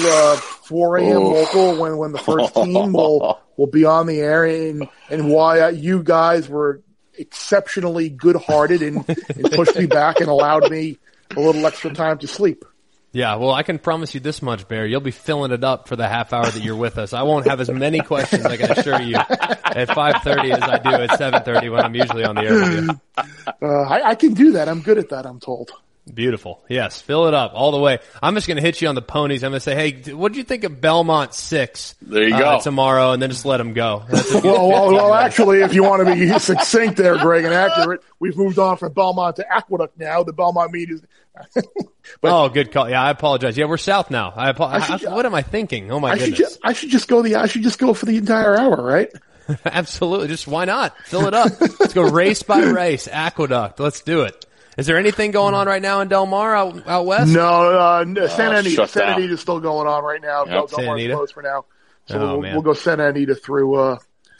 Speaker 4: 4 a.m. local when the first team will be on the air and why you guys were exceptionally good-hearted and pushed me back and allowed me a little extra time to sleep.
Speaker 5: Yeah, well, I can promise you this much, Bear. You'll be filling it up for the half hour that you're with us. I won't have as many questions, I can assure you, at 5:30 as I do at 7:30 when I'm usually on the air with you.
Speaker 4: I can do that. I'm good at that, I'm told.
Speaker 5: Beautiful. Yes, fill it up all the way. I'm just going to hit you on the ponies. I'm going to say, hey, what did you think of Belmont 6?
Speaker 3: There you go.
Speaker 5: Tomorrow, and then just let them go.
Speaker 4: Well, actually, if you want to be succinct there, Greg, and accurate, we've moved on from Belmont to Aqueduct now. The Belmont meet is...
Speaker 5: good call. Yeah, I apologize. Yeah, we're south now. What am I thinking? Oh my goodness.
Speaker 4: I should just go for the entire hour, right?
Speaker 5: Absolutely. Just why not? Fill it up. Let's go race by race. Aqueduct. Let's do it. Is there anything going on right now in Del Mar out west?
Speaker 4: No, Santa Anita is still going on right now.
Speaker 5: Yep.
Speaker 4: Del Mar's closed for now. So we'll go Santa Anita through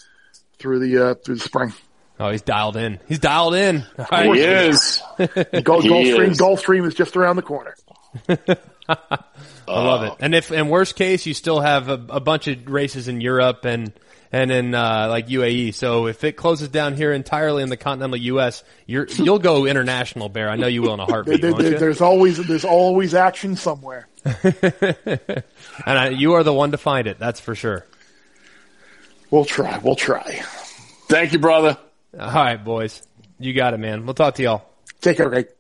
Speaker 4: the spring.
Speaker 5: Oh, he's dialed in. He's dialed in.
Speaker 3: He is.
Speaker 4: Gulfstream is just around the corner.
Speaker 5: I love it. And worst case, you still have a bunch of races in Europe and in like UAE. So if it closes down here entirely in the continental U.S., you'll go international, Bear. I know you will in a heartbeat.
Speaker 4: There's always action somewhere.
Speaker 5: And you are the one to find it. That's for sure.
Speaker 4: We'll try.
Speaker 3: Thank you, brother.
Speaker 5: All right, boys. You got it, man. We'll talk to y'all.
Speaker 4: Take care, Greg.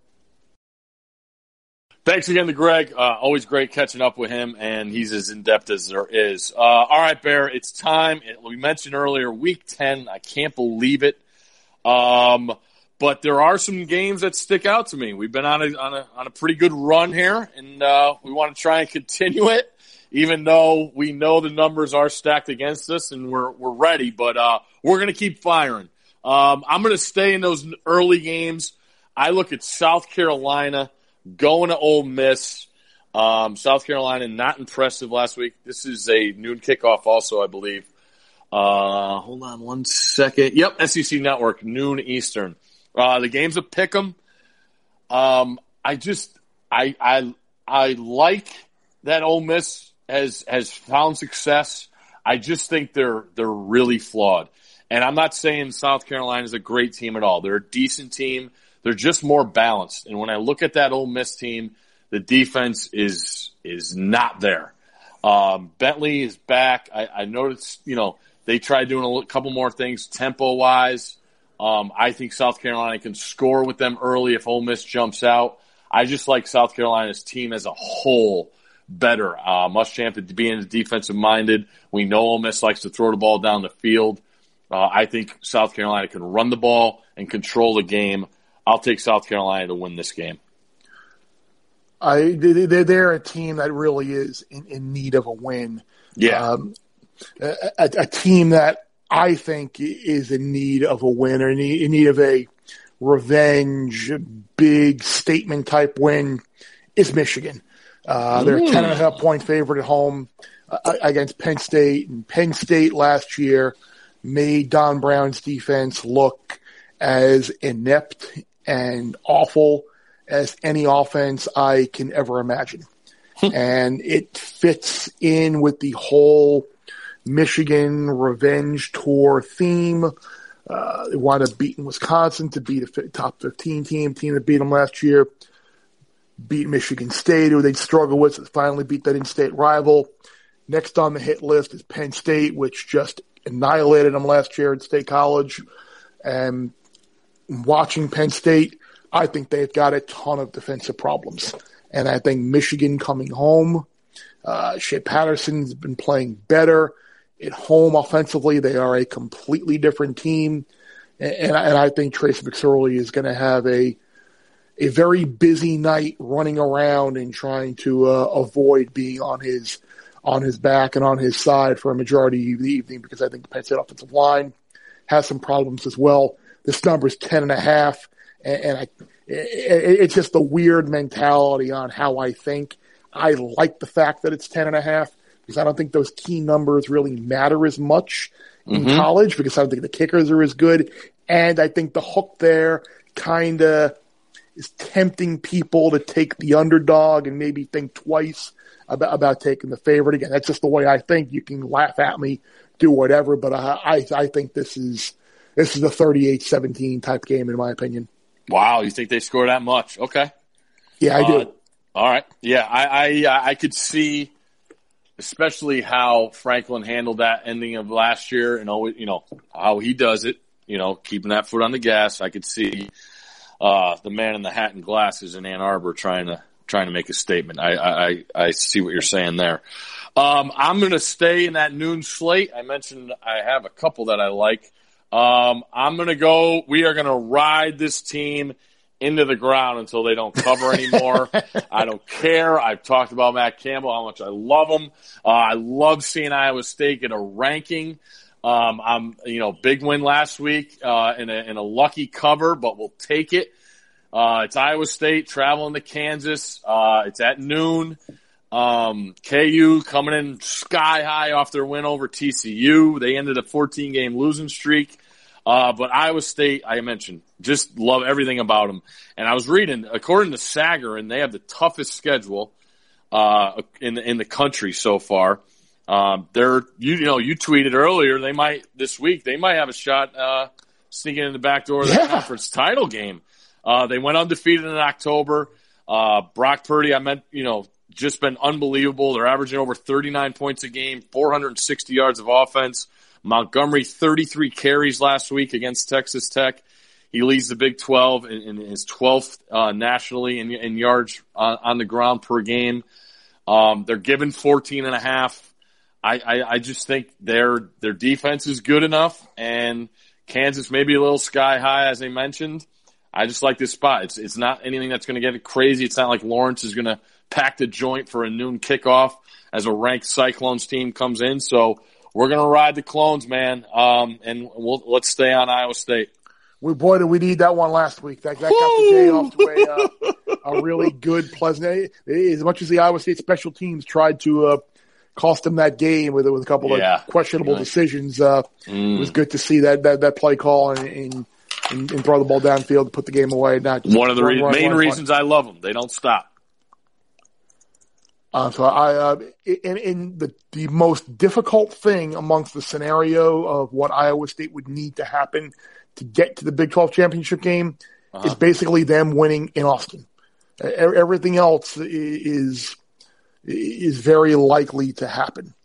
Speaker 3: Thanks again to Greg. Always great catching up with him, and he's as in-depth as there is. All right, Bear, it's time. We mentioned earlier, Week 10. I can't believe it. But there are some games that stick out to me. We've been on a pretty good run here, and we want to try and continue it, even though we know the numbers are stacked against us, and we're ready. But we're going to keep firing. I'm going to stay in those early games. I look at South Carolina going to Ole Miss. South Carolina, not impressive last week. This is a noon kickoff also, I believe. Hold on one second. Yep, SEC Network, noon Eastern. The game's a pick'em. I like that Ole Miss has found success. I just think they're really flawed. And I'm not saying South Carolina is a great team at all. They're a decent team. They're just more balanced. And when I look at that Ole Miss team, the defense is not there. Bentley is back. I noticed, they tried doing a couple more things tempo-wise. I think South Carolina can score with them early if Ole Miss jumps out. I just like South Carolina's team as a whole better. Muschamp being defensive-minded. We know Ole Miss likes to throw the ball down the field. I think South Carolina can run the ball and control the game. I'll take South Carolina to win this game.
Speaker 4: They're a team that really is in need of a win.
Speaker 3: Yeah.
Speaker 4: A team that I think is in need of a win or in need of a revenge, big statement type win is Michigan. They're a 10.5 point favorite at home against Penn State. And Penn State last year made Don Brown's defense look as inept and awful as any offense I can ever imagine. And it fits in with the whole Michigan revenge tour theme. They wound up beating Wisconsin to beat a top 15 team that beat them last year. Beat Michigan State, who they'd struggle with, finally beat that in-state rival. Next on the hit list is Penn State, which just annihilated them last year at State College. And watching Penn State, I think they've got a ton of defensive problems. And I think Michigan coming home, Shea Patterson's been playing better. At home offensively, they are a completely different team. And I think Trace McSorley is going to have a very busy night running around and trying to avoid being on his back and on his side for a majority of the evening, because I think the Penn State offensive line has some problems as well. This number is 10.5, and it's just a weird mentality on how I think. I like the fact that it's 10.5 because I don't think those key numbers really matter as much in college, because I don't think the kickers are as good, and I think the hook there kind of is tempting people to take the underdog and maybe think twice about taking the favorite. Again, that's just the way I think. You can laugh at me, do whatever, but I think this is a 38-17 type game in my opinion.
Speaker 3: Wow, you think they score that much? Okay.
Speaker 4: Yeah, I do.
Speaker 3: All right. Yeah, I could see especially how Franklin handled that ending of last year and always, how he does it, keeping that foot on the gas. I could see the man in the hat and glasses in Ann Arbor trying to make a statement. I see what you're saying there. I'm going to stay in that noon slate. I mentioned I have a couple that I like. I'm going to go. We are going to ride this team into the ground until they don't cover anymore. I don't care. I've talked about Matt Campbell, how much I love him. I love seeing Iowa State get a ranking. Big win last week in a lucky cover, but we'll take it. It's Iowa State traveling to Kansas. It's at noon. KU coming in sky high off their win over TCU. They ended a 14-game losing streak. But Iowa State, I mentioned, just love everything about them. And I was reading, according to Sager, and they have the toughest schedule in the country so far. You tweeted earlier this week they might have a shot sneaking in the back door of the conference title game. They went undefeated in October. Brock Purdy, just been unbelievable. They're averaging over 39 points a game, 460 yards of offense. Montgomery, 33 carries last week against Texas Tech. He leads the Big 12 and is 12th nationally in yards on the ground per game. They're given 14.5. I just think their defense is good enough, and Kansas may be a little sky high, as I mentioned. I just like this spot. It's not anything that's going to get it crazy. It's not like Lawrence is going to pack the joint for a noon kickoff as a ranked Cyclones team comes in. So we're going to ride the Clones, man, and let's stay on Iowa State.
Speaker 4: Boy, did we need that one last week. That got the day off the way a really good, pleasant. As much as the Iowa State special teams tried to cost them that game with a couple of questionable decisions, it was good to see that play call and throw the ball downfield to put the game away. Not
Speaker 3: one of the main reasons I love them. They don't stop.
Speaker 4: The most difficult thing amongst the scenario of what Iowa State would need to happen to get to the Big 12 championship game is basically them winning in Austin. Everything else is very likely to happen.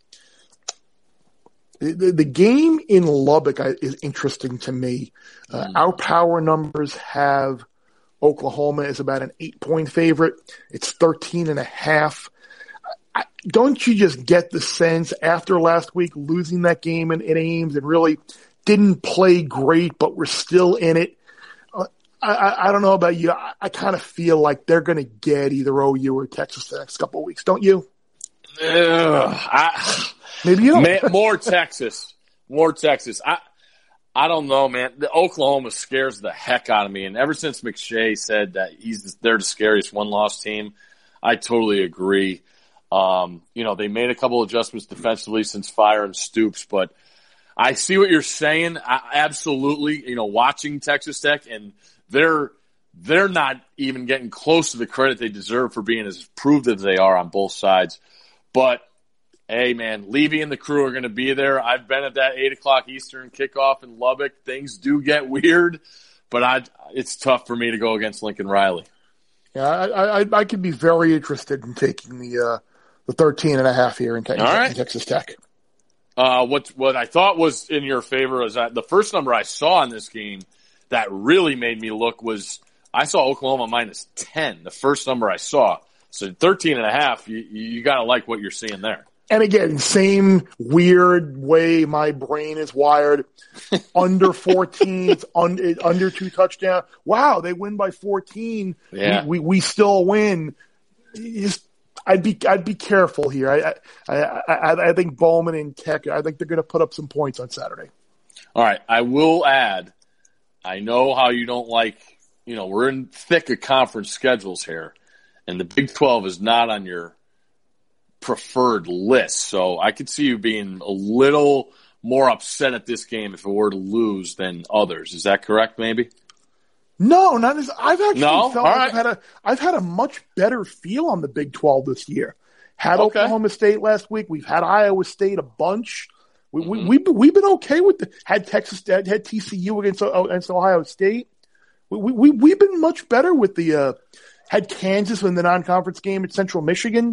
Speaker 4: The game in Lubbock is interesting to me. Our power numbers have Oklahoma as about an 8-point favorite. It's 13.5. Don't you just get the sense after last week losing that game in Ames and really didn't play great, but we're still in it? I don't know about you. I kind of feel like they're going to get either OU or Texas the next couple of weeks, don't you? Maybe you don't.
Speaker 3: More Texas. I don't know, man. The Oklahoma scares the heck out of me. And ever since McShay said that they're the scariest one-loss team, I totally agree. They made a couple adjustments defensively since firing Stoops, but I see what you're saying. Absolutely, watching Texas Tech, and they're not even getting close to the credit they deserve for being as proved as they are on both sides. But hey, man, Levy and the crew are going to be there. I've been at that 8:00 Eastern kickoff in Lubbock. Things do get weird, but it's tough for me to go against Lincoln Riley.
Speaker 4: Yeah, I could be very interested in taking the 13.5 here in Texas Tech.
Speaker 3: What I thought was in your favor is that the first number I saw in this game that really made me look was I saw Oklahoma -10. The first number I saw. So 13.5. You got to like what you're seeing there.
Speaker 4: And again, same weird way my brain is wired. Under 14, under 2 touchdowns. Wow, they win by 14.
Speaker 3: Yeah.
Speaker 4: We still win. I'd be careful here. I think Bowman and Tech, I think they're going to put up some points on Saturday.
Speaker 3: All right. I will add, I know how you don't like, we're in thick of conference schedules here, and the Big 12 is not on your preferred list. So I could see you being a little more upset at this game if it were to lose than others. Is that correct, maybe?
Speaker 4: No, not as I've actually felt like
Speaker 3: right.
Speaker 4: I've had a much better feel on the Big 12 this year. Had Oklahoma State last week. We've had Iowa State a bunch. We've been okay with had TCU against Ohio State. We've been much better with the had Kansas in the non-conference game at Central Michigan.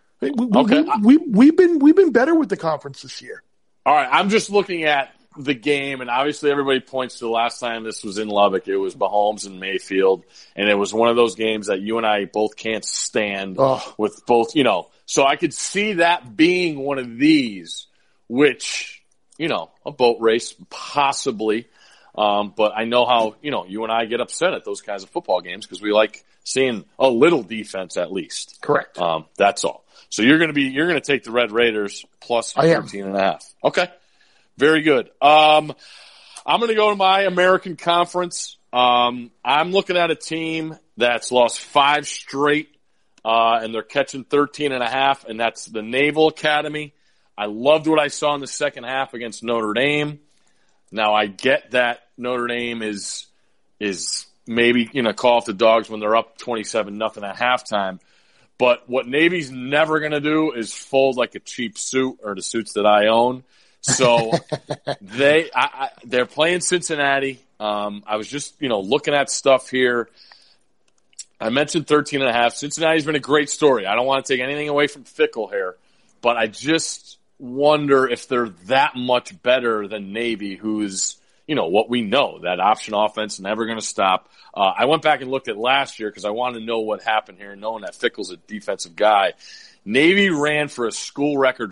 Speaker 4: We've been better with the conference this year.
Speaker 3: All right, I'm just looking at the game, and obviously everybody points to the last time this was in Lubbock. It was Mahomes and Mayfield, and it was one of those games that you and I both can't stand with both, So I could see that being one of these, which, a boat race possibly. But I know how, you and I get upset at those kinds of football games because we like seeing a little defense at least.
Speaker 4: Correct.
Speaker 3: That's all. So you're going to take the Red Raiders plus 13.5. Okay. Very good. I'm going to go to my American Conference. I'm looking at a team that's lost 5 straight, and they're catching 13.5, and that's the Naval Academy. I loved what I saw in the second half against Notre Dame. Now I get that Notre Dame is maybe call off the Dogs when they're up 27-0 at halftime. But what Navy's never going to do is fold like a cheap suit or the suits that I own. So they're playing Cincinnati. I was just, looking at stuff here. I mentioned 13.5. Cincinnati's been a great story. I don't want to take anything away from Fickle here, but I just wonder if they're that much better than Navy, who's, what we know, that option offense never going to stop. I went back and looked at last year because I wanted to know what happened here, knowing that Fickle's a defensive guy. Navy ran for a school record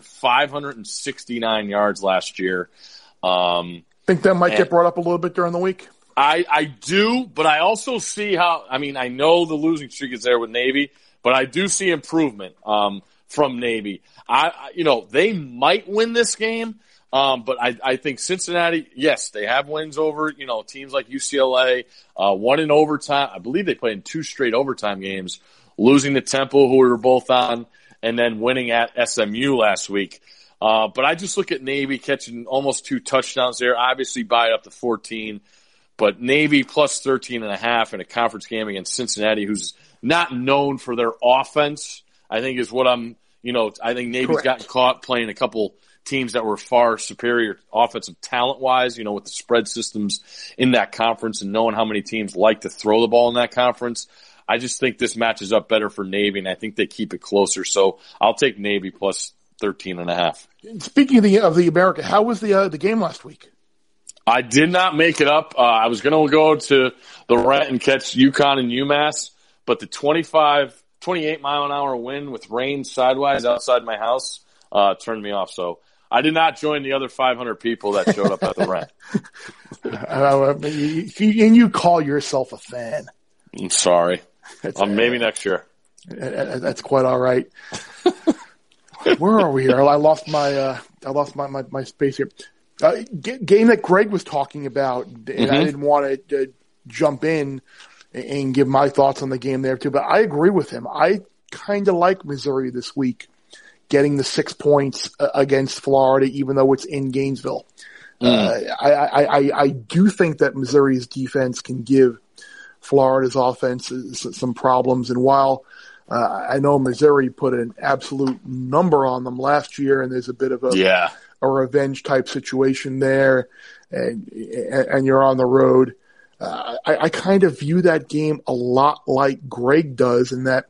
Speaker 3: 569 yards last year.
Speaker 4: Think that might get brought up a little bit during the week?
Speaker 3: I do, but I also see I know the losing streak is there with Navy, but I do see improvement from Navy. They might win this game, But I think Cincinnati, yes, they have wins over, teams like UCLA, one in overtime. I believe they played in 2 straight overtime games, losing to Temple, who we were both on, and then winning at SMU last week. But I just look at Navy catching almost 2 touchdowns there, obviously buy it up to 14. But Navy plus 13.5 in a conference game against Cincinnati, who's not known for their offense, I think is what I think Navy's gotten caught playing a couple teams that were far superior offensive talent-wise, with the spread systems in that conference and knowing how many teams like to throw the ball in that conference. I just think this matches up better for Navy, and I think they keep it closer. So I'll take Navy plus 13.5.
Speaker 4: Speaking of the America, how was the game last week?
Speaker 3: I did not make it up. I was going to go to the Rent and catch UConn and UMass, but the 28 mile an hour wind with rain sideways outside my house turned me off. So I did not join the other 500 people that showed up at the Rent.
Speaker 4: And you call yourself a fan.
Speaker 3: I'm sorry. Maybe next year.
Speaker 4: That's quite all right. Where are we here? I lost my space here. Game that Greg was talking about, and I didn't want to jump in and give my thoughts on the game there too, but I agree with him. I kind of like Missouri this week getting the 6 points against Florida, even though it's in Gainesville. I do think that Missouri's defense can give Florida's offense some problems. And while I know Missouri put an absolute number on them last year, and there's a bit of a revenge type situation there, and you're on the road. I kind of view that game a lot like Greg does, in that,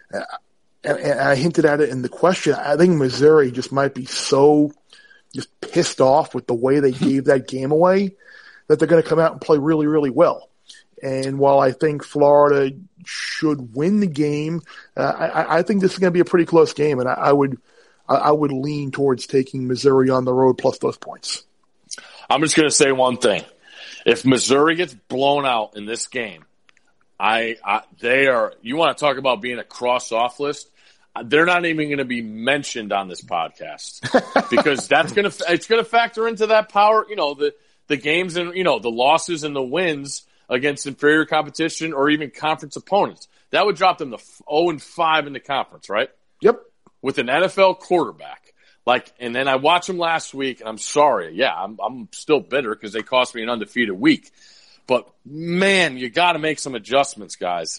Speaker 4: and I hinted at it in the question, I think Missouri just might be so just pissed off with the way they gave that game away that they're going to come out and play really, really well. And while I think Florida should win the game, I think this is going to be a pretty close game, and I would lean towards taking Missouri on the road plus those points.
Speaker 3: I'm just going to say one thing. If Missouri gets blown out in this game, you want to talk about being a cross-off list? They're not even going to be mentioned on this podcast because it's going to factor into that power, the games and, the losses and the wins against inferior competition or even conference opponents. That would drop them to 0-5 in the conference, right?
Speaker 4: Yep.
Speaker 3: With an NFL quarterback. And then I watched them last week, and I'm sorry. Yeah, I'm still bitter because they cost me an undefeated week. But, man, you got to make some adjustments, guys.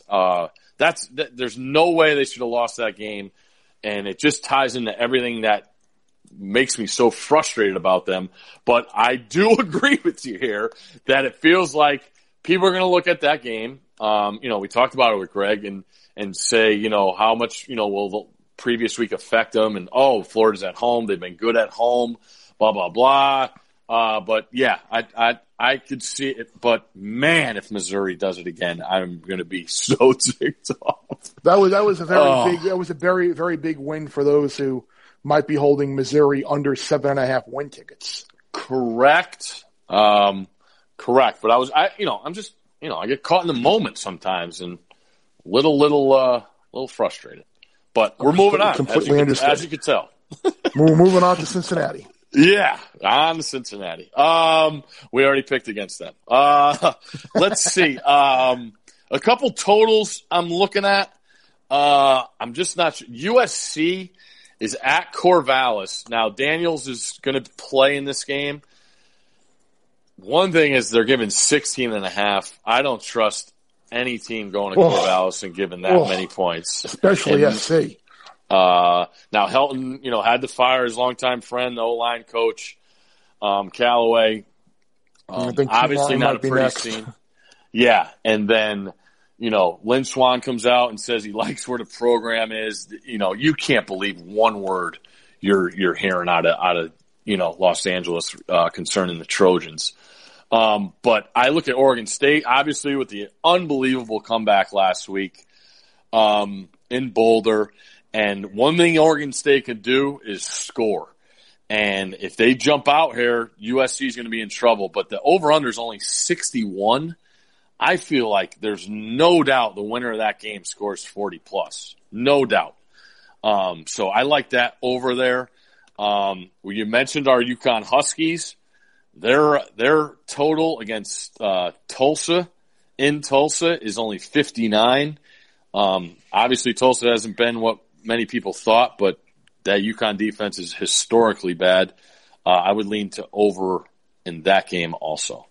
Speaker 3: There's no way they should have lost that game, and it just ties into everything that makes me so frustrated about them. But I do agree with you here that it feels like people are going to look at that game. We talked about it with Greg and say, how much, will the previous week affect them, and Florida's at home, they've been good at home, blah blah blah. But yeah, I could see it. But man, if Missouri does it again, I'm going to be so ticked off. That
Speaker 4: was a very very big win for those who might be holding Missouri under 7.5 win tickets.
Speaker 3: Correct. Correct. But I get caught in the moment sometimes and little frustrated. But we're moving on, as you can tell.
Speaker 4: We're moving on to Cincinnati.
Speaker 3: Yeah, on to Cincinnati. We already picked against them. Let's see. A couple totals I'm looking at. I'm just not sure. USC is at Corvallis. Now, Daniels is going to play in this game. One thing is they're giving 16.5. I don't trust any team going to Corvallis and giving that many points.
Speaker 4: Especially SC.
Speaker 3: Now Helton, had to fire his longtime friend, the O-line coach, Callaway. Obviously not a pretty scene. Yeah. And then, Lynn Swan comes out and says he likes where the program is. You can't believe one word you're hearing out of Los Angeles, concerning the Trojans. But I look at Oregon State, obviously with the unbelievable comeback last week, in Boulder. And one thing Oregon State could do is score. And if they jump out here, USC is going to be in trouble. But the over-under is only 61. I feel like there's no doubt the winner of that game scores 40+. No doubt. So I like that over there. You mentioned our UConn Huskies. Their total against Tulsa in Tulsa is only 59. Obviously, Tulsa hasn't been what many people thought, but that UConn defense is historically bad. I would lean to over in that game also.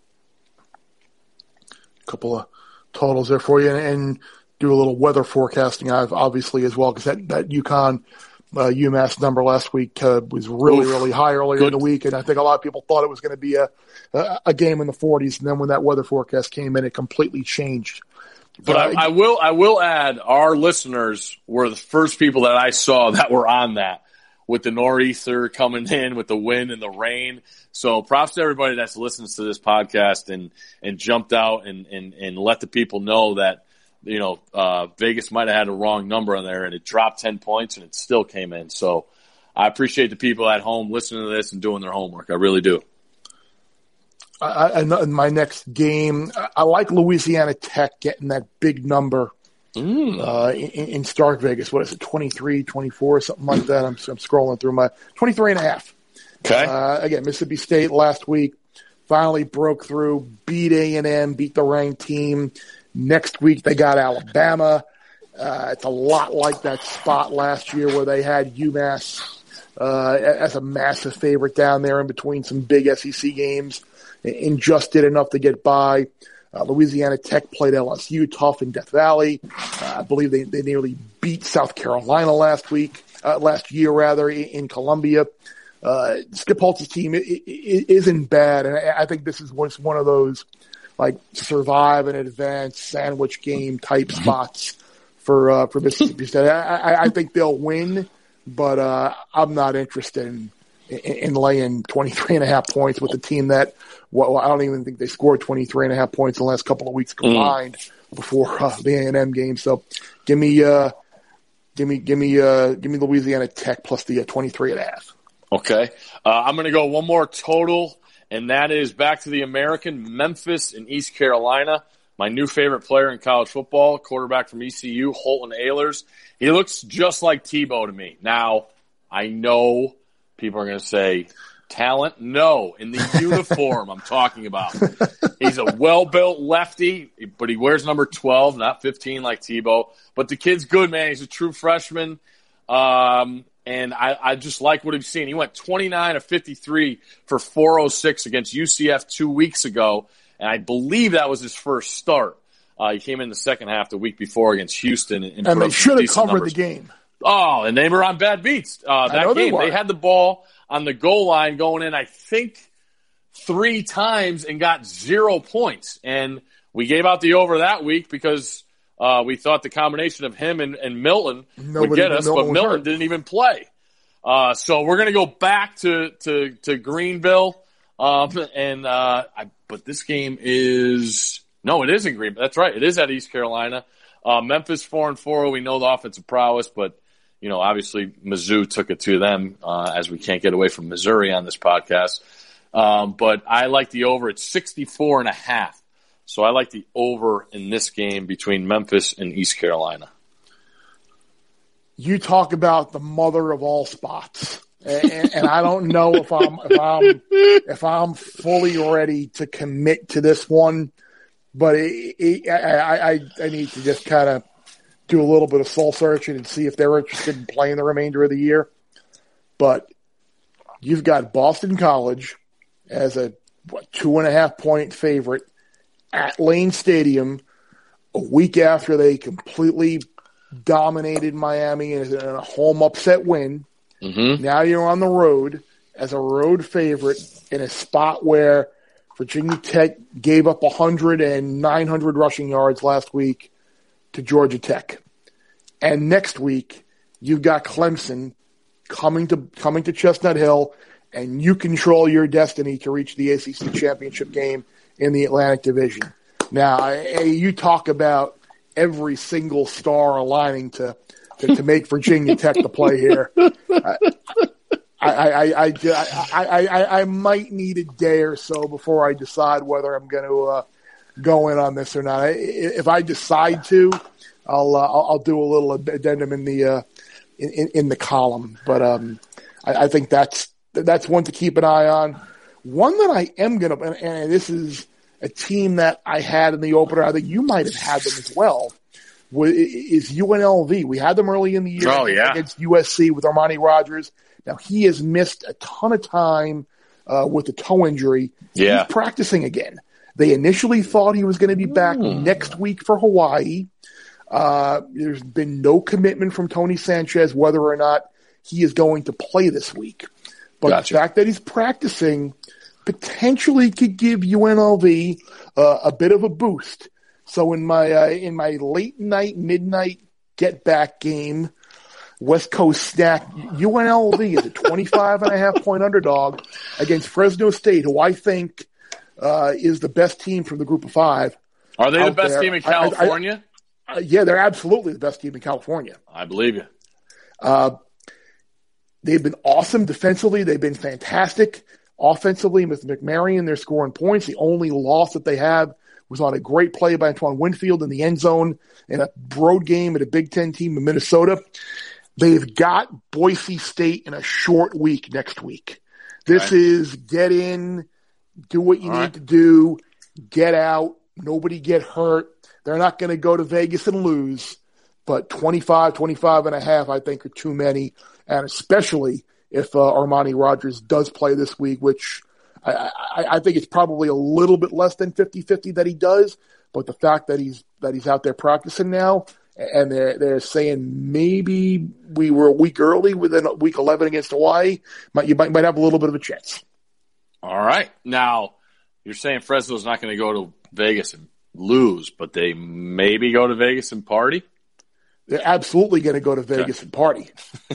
Speaker 4: A couple of totals there for you, and do a little weather forecasting obviously as well, because that UConn UMass number last week was really high earlier in the week, and I think a lot of people thought it was going to be a game in the 40s, and then when that weather forecast came in, it completely changed.
Speaker 3: But I will add, our listeners were the first people that I saw that were on that, with the nor'easter coming in, with the wind and the rain. So props to everybody that listens to this podcast and jumped out and let the people know that, Vegas might have had a wrong number on there, and it dropped 10 points and it still came in. So I appreciate the people at home listening to this and doing their homework. I really do.
Speaker 4: In my next game, I like Louisiana Tech getting that big number in Stark Vegas. What is it, 23, 24, something like that? I'm scrolling through my 23.5.
Speaker 3: Okay.
Speaker 4: Again, Mississippi State last week finally broke through, beat A&M, beat the ranked team. Next week they got Alabama. It's a lot like that spot last year where they had UMass as a massive favorite down there in between some big SEC games, and just did enough to get by. Louisiana Tech played LSU tough in Death Valley. I believe they nearly beat South Carolina last year in Columbia. Skip Holtz's team isn't bad, and I think this is one of those like survive and advance sandwich game type spots for Mississippi State. I think they'll win, but I'm not interested in laying 23.5 points with a team that, I don't even think they scored 23.5 points in the last couple of weeks combined before the A&M game. So give me Louisiana Tech plus the 23.5.
Speaker 3: Okay. I'm going to go one more total, and that is back to the American, Memphis and East Carolina. My new favorite player in college football, quarterback from ECU, Holton Ahlers. He looks just like Tebow to me. Now, I know people are going to say, talent? No, in the uniform I'm talking about. He's a well-built lefty, but he wears number 12, not 15 like Tebow. But the kid's good, man. He's a true freshman. And I just like what I've seen. He went 29 of 53 for 406 against UCF 2 weeks ago, and I believe that was his first start. He came in the second half the week before against Houston. And
Speaker 4: they should have covered the game.
Speaker 3: Oh, and they were on bad beats that game. They had the ball on the goal line going in, I think, 3 times and got 0 points. And we gave out the over that week because we thought the combination of him and Milton would get us, but Milton didn't even play. So we're going to go back to Greenville. But this game is – no, it isn't Greenville. That's right. It is at East Carolina. Memphis 4-4. We know the offensive prowess, but obviously Mizzou took it to them, as we can't get away from Missouri on this podcast. But I like the over at 64.5. So I like the over in this game between Memphis and East Carolina.
Speaker 4: You talk about the mother of all spots, and I don't know if I'm fully ready to commit to this one, but I need to just kind of do a little bit of soul searching and see if they're interested in playing the remainder of the year. But you've got Boston College as a 2.5 point favorite at Lane Stadium a week after they completely dominated Miami in a home upset win. Mm-hmm. Now you're on the road as a road favorite in a spot where Virginia Tech gave up 100 and 900 rushing yards last week to Georgia Tech. And next week, you've got Clemson coming to Chestnut Hill, and you control your destiny to reach the ACC championship game in the Atlantic Division. Now, you talk about every single star aligning to make Virginia Tech the play here. I might need a day or so before I decide whether I'm going to go in on this or not. If I decide to, I'll do a little addendum in the column. But I think that's one to keep an eye on. One that I am going to, and this is a team that I had in the opener, I think you might have had them as well, is UNLV. We had them early in the year against USC with Armani Rogers. Now, he has missed a ton of time with a toe injury.
Speaker 3: Yeah.
Speaker 4: He's practicing again. They initially thought he was going to be back next week for Hawaii. There's been no commitment from Tony Sanchez whether or not he is going to play this week. But the fact that he's practicing potentially could give UNLV a bit of a boost. So in my late night, midnight get back game, West Coast snack, UNLV is a 25.5 point underdog against Fresno State, who I think is the best team from the group of five.
Speaker 3: Are they the best team in California?
Speaker 4: Yeah, they're absolutely the best team in California.
Speaker 3: I believe you.
Speaker 4: They've been awesome defensively. They've been fantastic offensively. With McMarion, they're scoring points. The only loss that they have was on a great play by Antoine Winfield in the end zone in a road game at a Big Ten team in Minnesota. They've got Boise State in a short week next week. This is get in, do what you need to do, get out, nobody get hurt. They're not going to go to Vegas and lose, but 25.5, I think, are too many, and especially if Armani Rogers does play this week, which I think it's probably a little bit less than 50-50 that he does, but the fact that he's out there practicing now, and they're saying maybe we were a week early within week 11 against Hawaii, you might have a little bit of a chance.
Speaker 3: All right. Now, you're saying Fresno's not going to go to Vegas and lose, but they maybe go to Vegas and party?
Speaker 4: They're absolutely going to go to Vegas and party.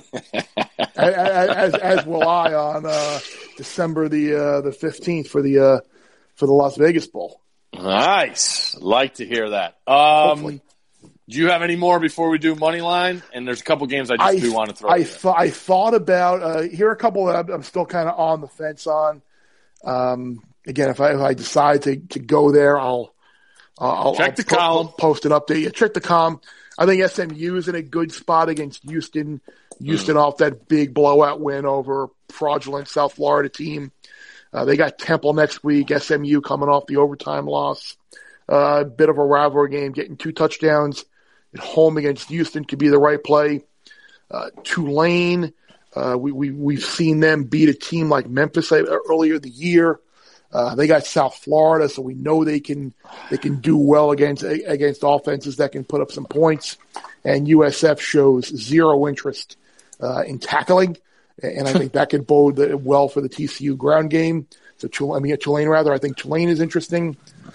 Speaker 4: as will I on December the 15th for the Las Vegas Bowl.
Speaker 3: Nice. Like to hear that.
Speaker 4: Hopefully.
Speaker 3: Do you have any more before we do money line? And there's a couple games I do want to throw.
Speaker 4: I thought about here are a couple that I'm still kind of on the fence on. Again, if I decide to go there, I'll
Speaker 3: check the column,
Speaker 4: post an update. Yeah, check the column. I think SMU is in a good spot against Houston. Houston off that big blowout win over fraudulent South Florida team. They got Temple next week. SMU coming off the overtime loss. A bit of a rivalry game, getting 2 touchdowns at home against Houston could be the right play. Tulane, we've seen them beat a team like Memphis earlier the year. They got South Florida, so we know they can do well against offenses that can put up some points. And USF shows zero interest in tackling, and I think that could bode well for the TCU ground game. So Tulane rather. I think Tulane is interesting.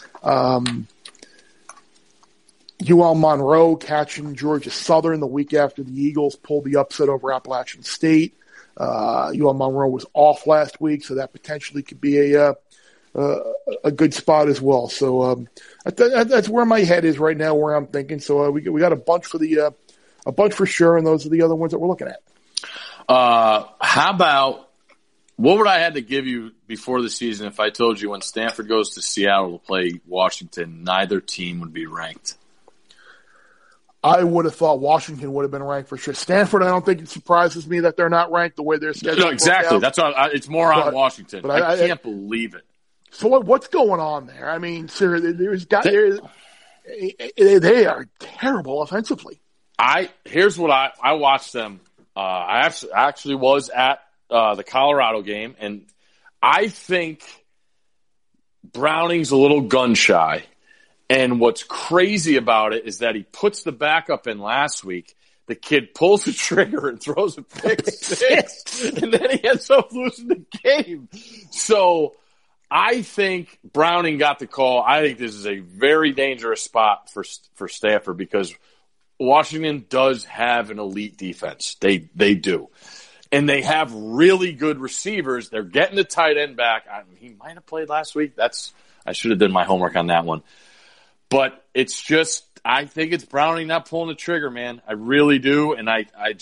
Speaker 4: UL Monroe catching Georgia Southern the week after the Eagles pulled the upset over Appalachian State. UL Monroe was off last week, so that potentially could be a good spot as well. So that's where my head is right now, where I'm thinking. So we got a bunch for sure, and those are the other ones that we're looking at.
Speaker 3: How about what would I have to give you before the season if I told you when Stanford goes to Seattle to play Washington, neither team would be ranked?
Speaker 4: I would have thought Washington would have been ranked for sure. Stanford, I don't think it surprises me that they're not ranked the way they're scheduled.
Speaker 3: No, exactly. That's it's more on Washington. But I can't believe it.
Speaker 4: So what's going on there? I mean, sir, they are terrible offensively.
Speaker 3: Here's what I watched them. I actually was at the Colorado game, and I think Browning's a little gun shy. And what's crazy about it is that he puts the backup in last week. The kid pulls the trigger and throws a pick six, and then he ends up losing the game. So I think Browning got the call. I think this is a very dangerous spot for Stanford because Washington does have an elite defense. They do. And they have really good receivers. They're getting the tight end back. He might have played last week. I should have done my homework on that one. But it's just, I think it's Browning not pulling the trigger, man. I really do. And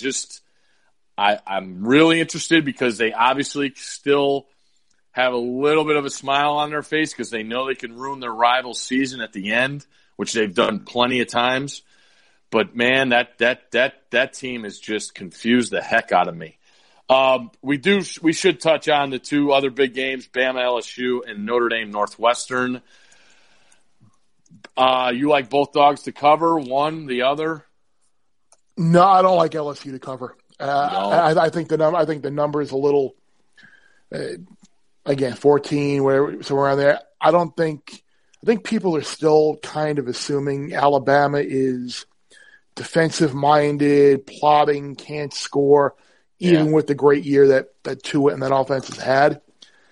Speaker 3: I'm really interested because they obviously still have a little bit of a smile on their face because they know they can ruin their rival season at the end, which they've done plenty of times. But man, that team has just confused the heck out of me. We should touch on the two other big games, Bama LSU and Notre Dame Northwestern. You like both dogs to cover, one, the other?
Speaker 4: No, I don't like LSU to cover.
Speaker 3: No.
Speaker 4: I think the number is a little, again, 14, whatever, somewhere around there. I think people are still kind of assuming Alabama is defensive-minded, plotting, can't score, even with the great year that Tua and that offense has had.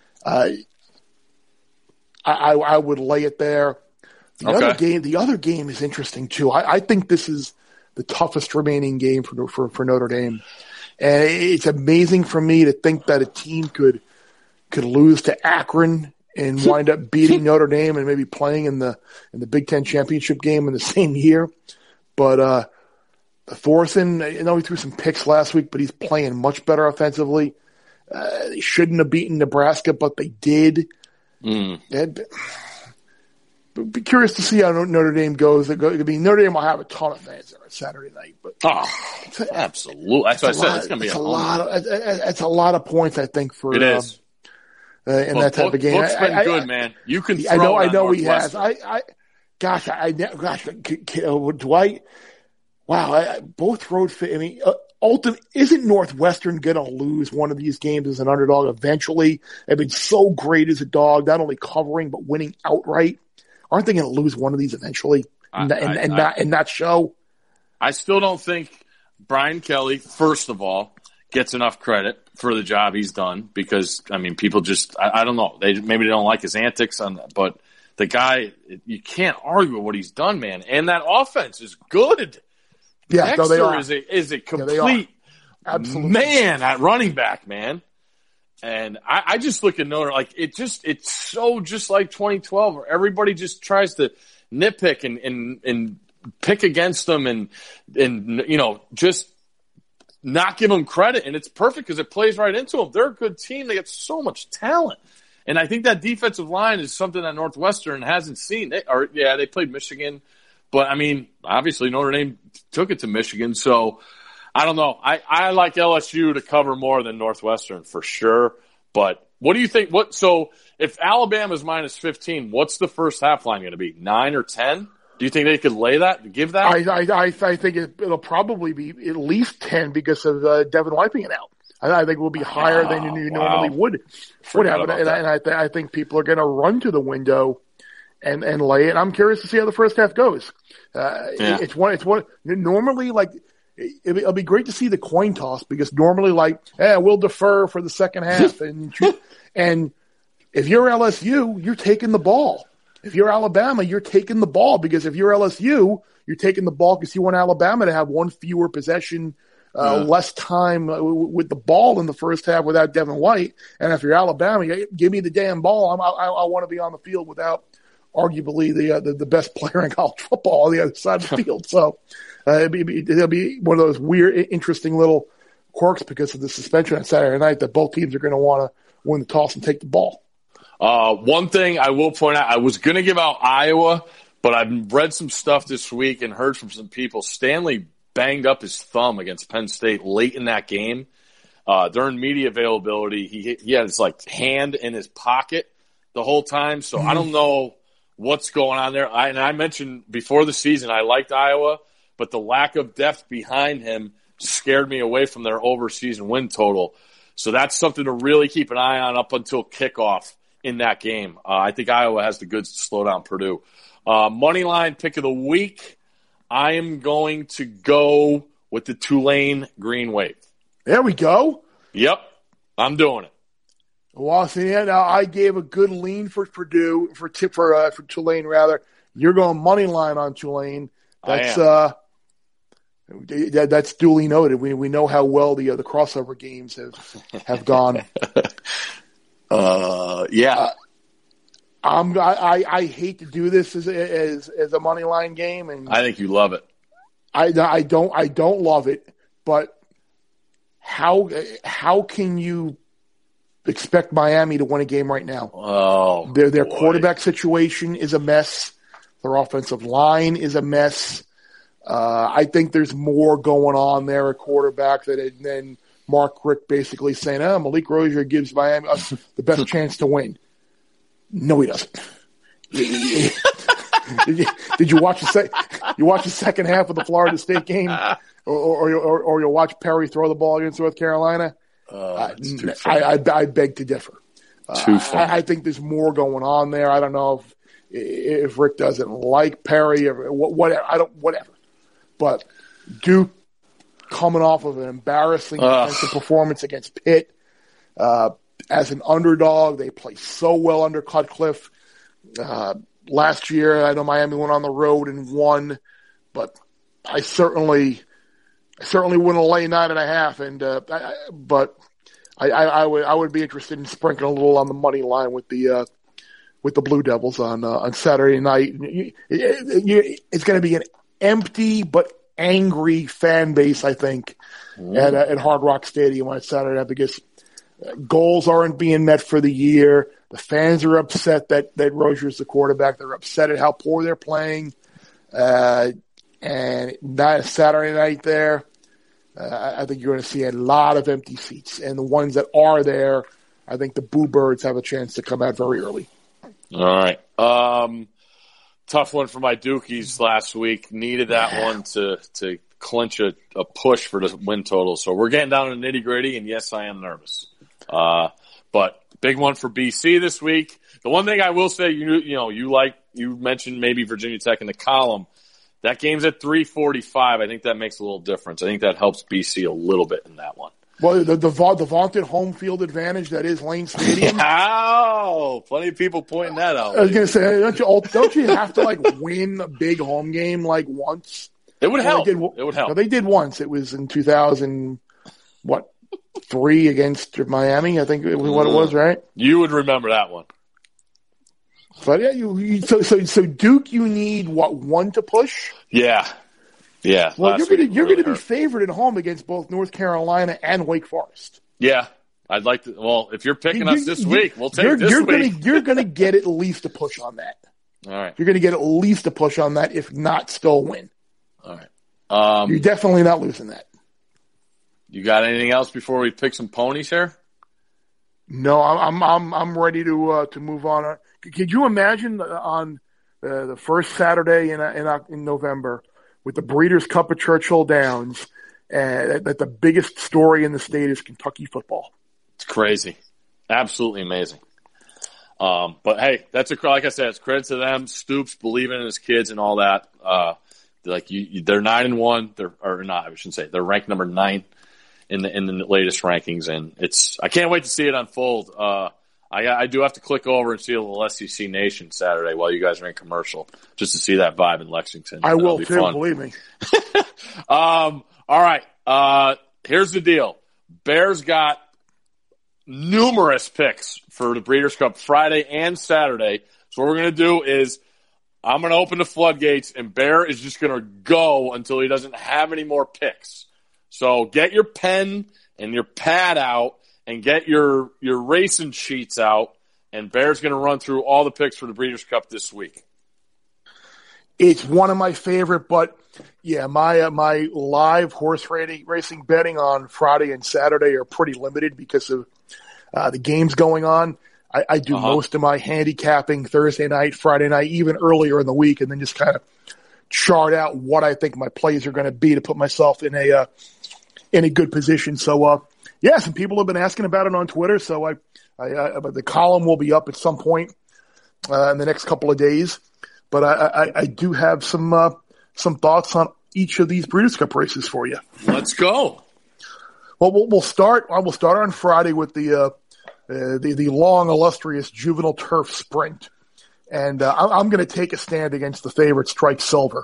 Speaker 4: I would lay it there. The other game is interesting too. I think this is the toughest remaining game for Notre Dame, and it's amazing for me to think that a team could lose to Akron and wind up beating Notre Dame and maybe playing in the Big Ten championship game in the same year. But Thorson, I know he threw some picks last week, but he's playing much better offensively. They shouldn't have beaten Nebraska, but they did. Be curious to see how Notre Dame goes. Notre Dame will have a ton of fans there on Saturday night, but
Speaker 3: absolutely. That's what I said. It's going to be
Speaker 4: a lot of points, I think, for
Speaker 3: it is.
Speaker 4: In that type of game.
Speaker 3: Book's been good, man. You can. I know he has.
Speaker 4: Dwight. Wow, both road. I mean, ultimately, isn't Northwestern going to lose one of these games as an underdog eventually? They've been so great as a dog, not only covering but winning outright. Aren't they going to lose one of these eventually and not show?
Speaker 3: I still don't think Brian Kelly, first of all, gets enough credit for the job he's done because, I mean, people just, I don't know. Maybe they don't like his antics on that, but the guy, you can't argue with what he's done, man. And that offense is good.
Speaker 4: Yeah,
Speaker 3: Dexter
Speaker 4: they are.
Speaker 3: is a complete man at running back, man. And I just look at Notre, like it's so just like 2012 where everybody just tries to nitpick and pick against them and just not give them credit. And it's perfect because it plays right into them. They're a good team. They got so much talent. And I think that defensive line is something that Northwestern hasn't seen. They played Michigan, but I mean, obviously Notre Dame took it to Michigan. So I don't know. I like LSU to cover more than Northwestern for sure. But what do you think? So if Alabama's minus 15, what's the first half line going to be? 9 or 10? Do you think they could lay that, give that?
Speaker 4: I think it'll probably be at least 10 because of Devin wiping it out. I think it will be higher than you normally would have. And I think people are going to run to the window and lay it. I'm curious to see how the first half goes. It's one normally like. It'll be great to see the coin toss because normally we'll defer for the second half and if you're LSU, you're taking the ball. If you're Alabama, you're taking the ball because if you're LSU, you're taking the ball because you want Alabama to have one fewer possession, less time with the ball in the first half without Devin White. And if you're Alabama, give me the damn ball. I want to be on the field without arguably the best player in college football on the other side of the field. So it'll be one of those weird, interesting little quirks because of the suspension on Saturday night that both teams are going to want to win the toss and take the ball.
Speaker 3: One thing I will point out, I was going to give out Iowa, but I've read some stuff this week and heard from some people. Stanley banged up his thumb against Penn State late in that game. During media availability, he had his hand in his pocket the whole time. So I don't know what's going on there. I mentioned before the season, I liked Iowa, but the lack of depth behind him scared me away from their over-season win total. So that's something to really keep an eye on up until kickoff in that game. I think Iowa has the goods to slow down Purdue. Moneyline pick of the week, I am going to go with the Tulane Green Wave.
Speaker 4: There we go.
Speaker 3: Yep, I'm doing it.
Speaker 4: Well, see, now I gave a good lean for Purdue, for Tulane rather. You're going money line on Tulane. That's duly noted. We know how well the crossover games have gone.
Speaker 3: Yeah.
Speaker 4: I hate to do this as a money line game, and
Speaker 3: I think you love it.
Speaker 4: I don't love it, but how can you expect Miami to win a game right now?
Speaker 3: Oh,
Speaker 4: their quarterback situation is a mess. Their offensive line is a mess. I think there's more going on there at quarterback than Mark Richt basically saying, Malik Rozier gives Miami us the best chance to win. No, he doesn't. Did you watch the second half of the Florida State game, or you'll watch Perry throw the ball against North Carolina? I beg to differ. I think there's more going on there. I don't know if Rick doesn't like Perry or whatever. But Duke coming off of an embarrassing defensive performance against Pitt as an underdog, they play so well under Cutcliffe. Last year, I know Miami went on the road and won, but I certainly wouldn't lay 9.5. But I would be interested in sprinkling a little on the money line with the Blue Devils on Saturday night. It's going to be an empty but angry fan base, I think, at Hard Rock Stadium on Saturday night because goals aren't being met for the year. The fans are upset that Rozier's the quarterback. They're upset at how poor they're playing. And that Saturday night there, I think you're going to see a lot of empty seats. And the ones that are there, I think the Boo Birds have a chance to come out very early.
Speaker 3: All right. Tough one for my Dukies last week. Needed that one to clinch a push for the win total. So we're getting down to nitty-gritty, and yes, I am nervous. But big one for BC this week. The one thing I will say, you mentioned maybe Virginia Tech in the column. That game's at 3:45. I think that makes a little difference. I think that helps BC a little bit in that one.
Speaker 4: Well, the vaunted home field advantage that is Lane Stadium.
Speaker 3: Ow! Plenty of people pointing that out.
Speaker 4: I was going to say, don't you have to win a big home game once?
Speaker 3: It would help. It would help.
Speaker 4: No, they did once. It was in 2003 against Miami. I think it was what it was, right?
Speaker 3: You would remember that one.
Speaker 4: But yeah, so Duke, you need one to push?
Speaker 3: Yeah. Yeah.
Speaker 4: Well, you're going to be favored at home against both North Carolina and Wake Forest.
Speaker 3: Yeah. I'd like to. Well, if you're picking us this week, we'll take this week.
Speaker 4: You're going to get at least a push on that.
Speaker 3: All right.
Speaker 4: You're going to get at least a push on that, if not still win.
Speaker 3: All right.
Speaker 4: You're definitely not losing that.
Speaker 3: You got anything else before we pick some ponies here?
Speaker 4: No, I'm ready to move on. Could you imagine on the first Saturday in November with the Breeders' Cup at Churchill Downs, that the biggest story in the state is Kentucky football?
Speaker 3: It's crazy, absolutely amazing. But hey, like I said, it's credit to them. Stoops believing in his kids and all that. They're 9-1. They're ranked number 9 in the latest rankings, and I can't wait to see it unfold. I do have to click over and see a little SEC Nation Saturday while you guys are in commercial, just to see that vibe in Lexington.
Speaker 4: I will too, believe me.
Speaker 3: All right. Here's the deal. Bears got numerous picks for the Breeders' Cup Friday and Saturday. So what we're going to do is I'm going to open the floodgates, and Bear is just going to go until he doesn't have any more picks. So get your pen and your pad out and get your racing sheets out, and Bear's going to run through all the picks for the Breeders' Cup this week.
Speaker 4: It's one of my favorite, but yeah, my live horse racing betting on Friday and Saturday are pretty limited because of the games going on. I do most of my handicapping Thursday night, Friday night, even earlier in the week, and then just kind of chart out what I think my plays are going to be to put myself in a good position. So, yeah, some people have been asking about it on Twitter. So the column will be up at some point in the next couple of days. But I do have some thoughts on each of these Breeders' Cup races for you.
Speaker 3: Let's go.
Speaker 4: Well, we'll start. I will start on Friday with the long, illustrious Juvenile Turf Sprint, and I'm going to take a stand against the favorite Strike Silver.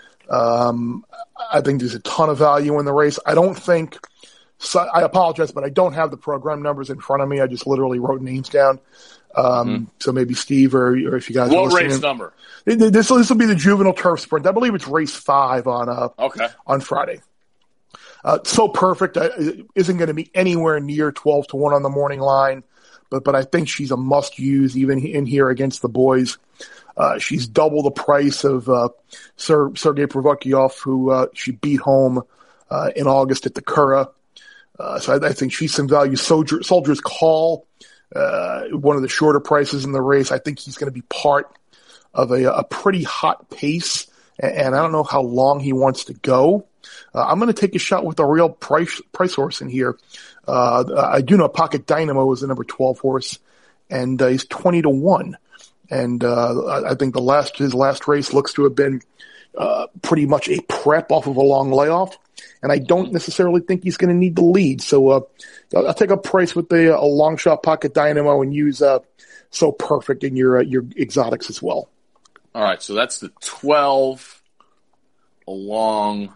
Speaker 4: I think there's a ton of value in the race. I don't think. So I apologize, but I don't have the program numbers in front of me. I just literally wrote names down. So maybe Steve or if you guys.
Speaker 3: What race number?
Speaker 4: This will be the Juvenile Turf Sprint. I believe it's race 5 on Friday. So perfect. Isn't going to be anywhere near 12-1 on the morning line, but I think she's a must use even in here against the boys. She's double the price of Sergei Provokyov, who she beat home in August at the Curragh. So I think she's some value. Soldier's Call, one of the shorter prices in the race. I think he's going to be part of a pretty hot pace, and I don't know how long he wants to go. I'm going to take a shot with a real price horse in here. I do know Pocket Dynamo is the number 12 horse, and he's 20-1. And I think his last race looks to have been pretty much a prep off of a long layoff. And I don't necessarily think he's going to need the lead. So I'll take a price with a long shot Pocket Dynamo and use So Perfect in your exotics as well.
Speaker 3: All right, so that's the 12 along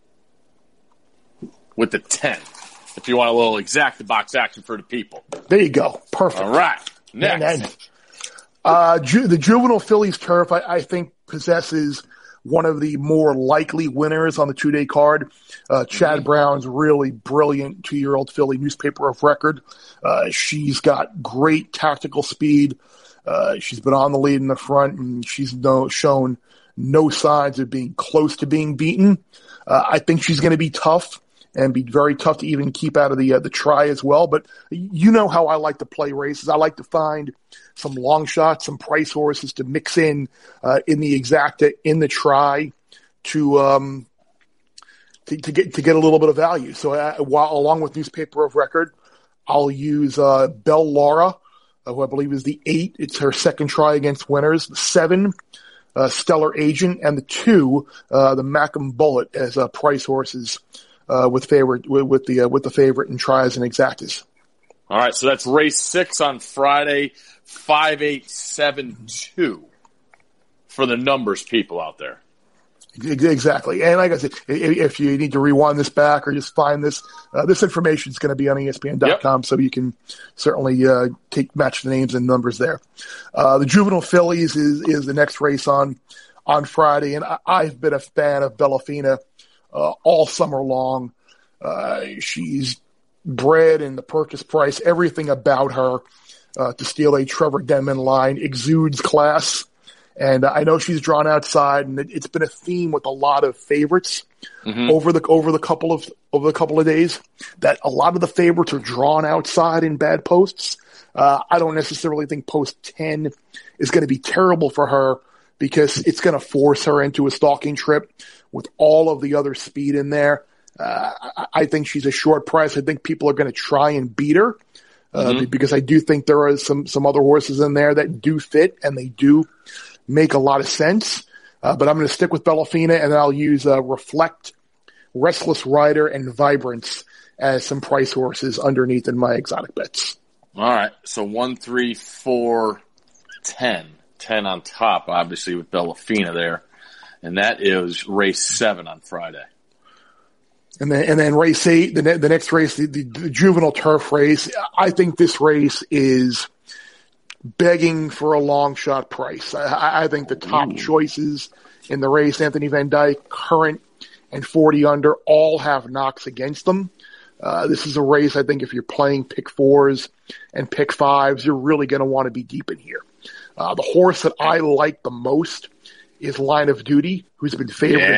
Speaker 3: with the 10. If you want a little exact box action for the people.
Speaker 4: There you go. Perfect.
Speaker 3: All right. Next.
Speaker 4: The Juvenile Phillies Turf, I think, possesses one of the more likely winners on the 2-day card. Chad Brown's really brilliant 2-year-old filly, newspaper of record. She's got great tactical speed. She's been on the lead in the front, and she's shown no signs of being close to being beaten. I think she's going to be tough and be very tough to even keep out of the try as well. But you know how I like to play races. I like to find some long shots, some price horses to mix in the exacta, in the try to get a little bit of value. So along with newspaper of record, I'll use Belle Laura, who I believe is the 8. It's her second try against winners. The 7, Stellar Agent, and the 2, the Macam Bullet as price horses with the favorite in tries and exactas.
Speaker 3: All right, so that's race 6 on Friday, 5872 for the numbers people out there.
Speaker 4: Exactly. And like I said, if you need to rewind this back or just find this, this information is going to be on ESPN.com, so you can certainly match the names and numbers there. The Juvenile Phillies is the next race on Friday, and I've been a fan of Bellafina all summer long. She's bred in the purchase price, everything about her to steal a Trevor Denman line exudes class. And I know she's drawn outside, and it's been a theme with a lot of favorites over the couple of days that a lot of the favorites are drawn outside in bad posts. I don't necessarily think post 10 is going to be terrible for her because it's going to force her into a stalking trip with all of the other speed in there. I think she's a short price. I think people are going to try and beat her because I do think there are some other horses in there that do fit and they do make a lot of sense. But I'm going to stick with Bellafina, and then I'll use Reflect, Restless Rider, and Vibrance as some price horses underneath in my exotic bets.
Speaker 3: All right. So 1, 3, 4, 10. 10 on top, obviously, with Bellafina there. And that is race 7 on Friday.
Speaker 4: And then race 8, the next race, the Juvenile Turf race. I think this race is begging for a long shot price. I think the top choices in the race, Anthony Van Dyke, Current, and 40 Under, all have knocks against them. This is a race, I think, if you're playing pick 4s and pick 5s, you're really going to want to be deep in here. The horse that I like the most is Line of Duty, who's been favored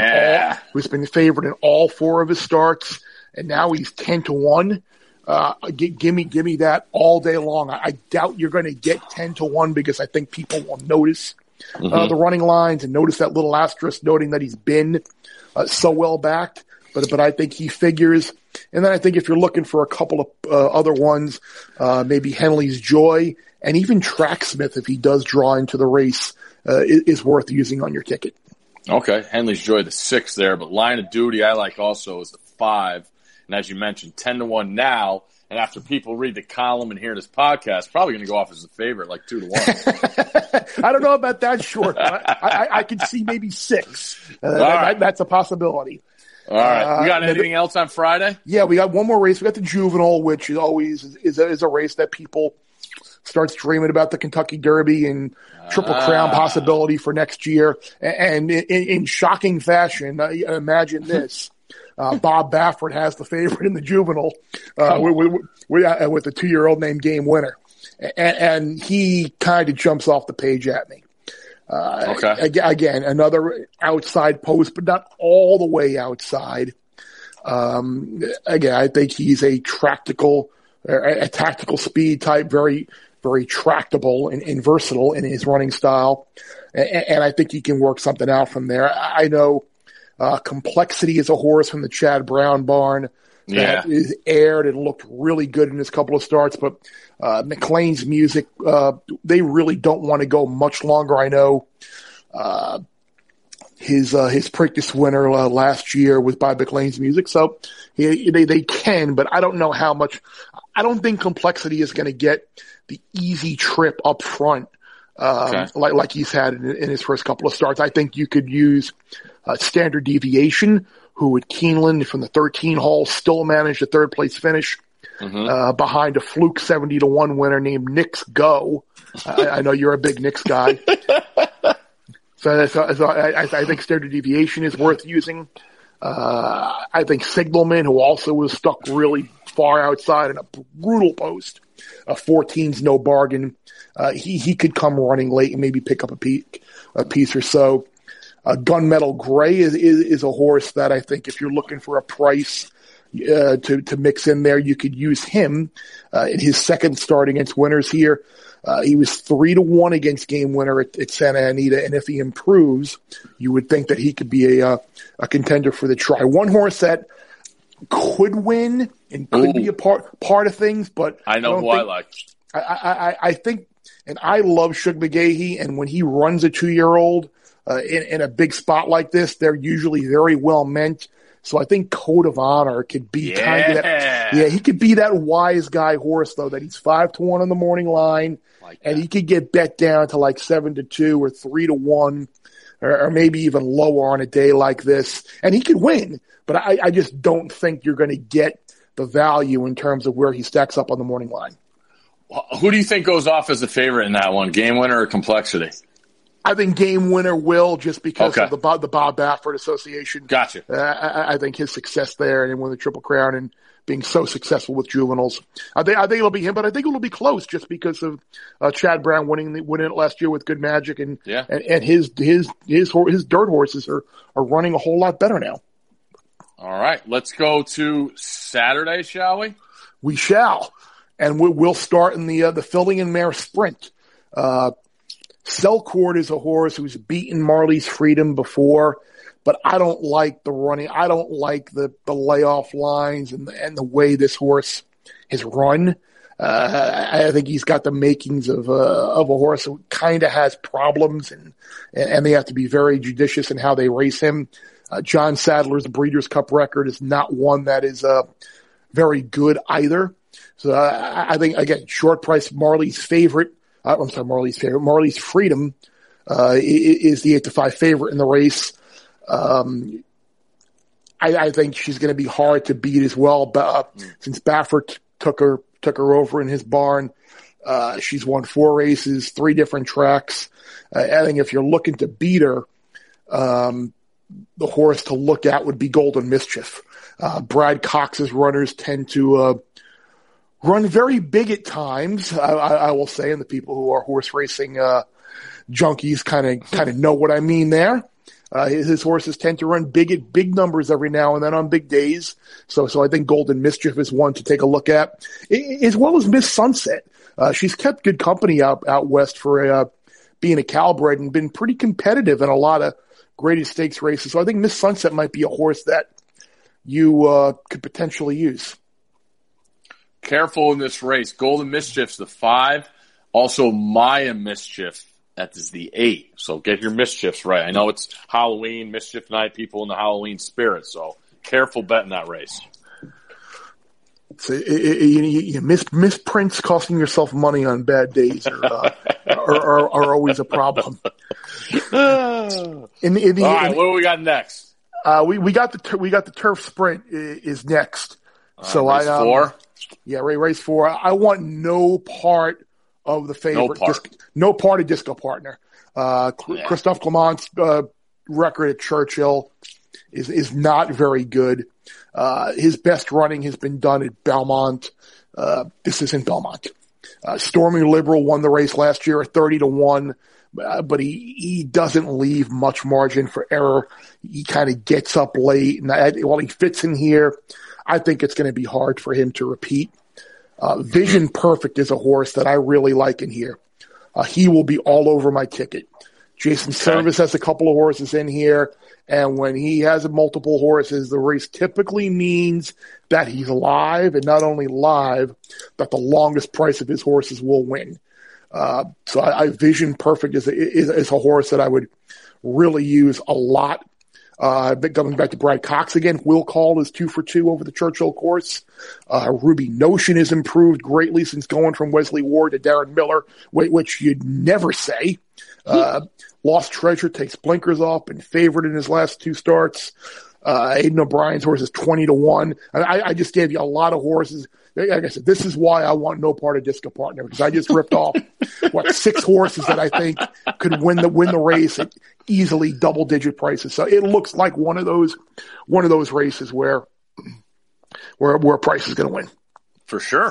Speaker 4: in all 4 of his starts, and now he's 10-1. Give me that all day long. I doubt you're going to get 10-1 because I think people will notice the running lines and notice that little asterisk noting that he's been so well backed. But I think he figures. And then I think if you're looking for a couple of other ones, maybe Henley's Joy and even Tracksmith, if he does draw into the race, is worth using on your ticket.
Speaker 3: Okay, Henley's Joy, the 6 there, but Line of Duty I like also is the 5. And as you mentioned, 10-1 now. And after people read the column and hear this podcast, probably going to go off as a favorite, like 2-1.
Speaker 4: I don't know about that short. I could see maybe 6. That's a possibility.
Speaker 3: All right. We got anything else on Friday?
Speaker 4: Yeah, we got one more race. We got the Juvenile, which is always is a race that people starts dreaming about the Kentucky Derby and Triple Crown possibility for next year. And in shocking fashion, imagine this. Bob Baffert has the favorite in the Juvenile with a 2-year-old named Game Winner. And he kind of jumps off the page at me. Again, another outside post, but not all the way outside. Again, I think he's a tactical speed type, very, very tractable and versatile in his running style. And I think he can work something out from there. I know Complexity is a horse from the Chad Brown barn that is aired and looked really good in his couple of starts, but McLean's Music, they really don't want to go much longer. I know his Preakness winner last year was by McLean's Music, so they can, but I don't know how much. I don't think Complexity is going to get the easy trip up front like he's had in his first couple of starts. I think you could use Standard Deviation, who at Keeneland from the 13 hole still managed a third place finish behind a fluke 70-1 winner named Knicks Go. I know you're a big Knicks guy. So I think Standard Deviation is worth using. I think Signalman, who also was stuck really far outside in a brutal post, 14's no bargain. He could come running late and maybe pick up a piece or so. Gunmetal Gray is a horse that I think if you're looking for a price to mix in there, you could use him in his second start against Winners here. He was 3-1 against Game Winner at Santa Anita, and if he improves, you would think that he could be a contender for the try. One horse that could win and could be a part of things, but
Speaker 3: I know who I like.
Speaker 4: I think, and I love Shug McGahee, and when he runs a 2-year-old in a big spot like this, they're usually very well meant. So I think Code of Honor could be kind of that. Yeah, he could be that wise guy horse, though, that he's 5-1 on the morning line, and he could get bet down to like 7-2 or 3-1, or maybe even lower on a day like this, and he could win. But I just don't think you're going to get the value in terms of where he stacks up on the morning line.
Speaker 3: Who do you think goes off as a favorite in that one, Game Winner or Complexity?
Speaker 4: I think Game Winner will, just because of the Bob Baffert Association.
Speaker 3: Gotcha.
Speaker 4: I think his success there and winning the Triple Crown and being so successful with juveniles. I think it'll be him, but I think it'll be close just because of Chad Brown winning it last year with Good Magic, and his dirt horses are running a whole lot better now.
Speaker 3: All right, let's go to Saturday, shall we?
Speaker 4: We shall, and we'll start in the Filling and Mare Sprint. Selcourt is a horse who's beaten Marley's Freedom before, but I don't like the running. I don't like the layoff lines and the way this horse has run. I think he's got the makings of a horse who kind of has problems, and they have to be very judicious in how they race him. John Sadler's Breeders' Cup record is not one that is very good either. So I think, again, short price Marley's favorite. Marley's Freedom is the 8-5 favorite in the race. I think she's going to be hard to beat as well. Since Baffert took her over in his barn, she's won 4 races, 3 different tracks. I think if you're looking to beat her, the horse to look at would be Golden Mischief. Brad Cox's runners tend to run very big at times, I will say, and the people who are horse racing junkies kind of know what I mean there. His horses tend to run big at big numbers every now and then on big days. So I think Golden Mischief is one to take a look at, as well as Miss Sunset. She's kept good company out west for being a Calbred and been pretty competitive in a lot of graded stakes races. So I think Miss Sunset might be a horse that you could potentially use.
Speaker 3: Careful in this race. Golden Mischief's the 5. Also, Maya Mischief, that is the 8. So get your Mischiefs right. I know it's Halloween, Mischief Night, people in the Halloween spirit. So careful betting that race.
Speaker 4: So you misprints costing yourself money on bad days are always a problem.
Speaker 3: All right, what do we got next?
Speaker 4: We got the Turf Sprint is next. So
Speaker 3: race 4.
Speaker 4: Yeah, race 4. I want no part of the favorite. No part of Disco Partner. Christophe Clement's record at Churchill is not very good. His best running has been done at Belmont. This isn't Belmont. Stormy Liberal won the race last year at 30-1. but he doesn't leave much margin for error. He kind of gets up late, and while he fits in here, I think it's going to be hard for him to repeat. Vision Perfect is a horse that I really like in here. He will be all over my ticket. Jason Service has a couple of horses in here, and when he has multiple horses, the race typically means that he's live, and not only live, but the longest price of his horses will win. So I Vision Perfect is a horse that I would really use a lot. Going back to Brad Cox again, Will Call is 2 for 2 over the Churchill course. Ruby Notion has improved greatly since going from Wesley Ward to Darren Miller, which you'd never say. Lost Treasure takes blinkers off and favored in his last 2 starts. Aiden O'Brien's horse is 20 to 1. I just gave you a lot of horses. Like I said, this is why I want no part of Disco Partner, because I just ripped off 6 horses that I think could win the race at easily double-digit prices. So it looks like one of those races where price is going to win
Speaker 3: for sure.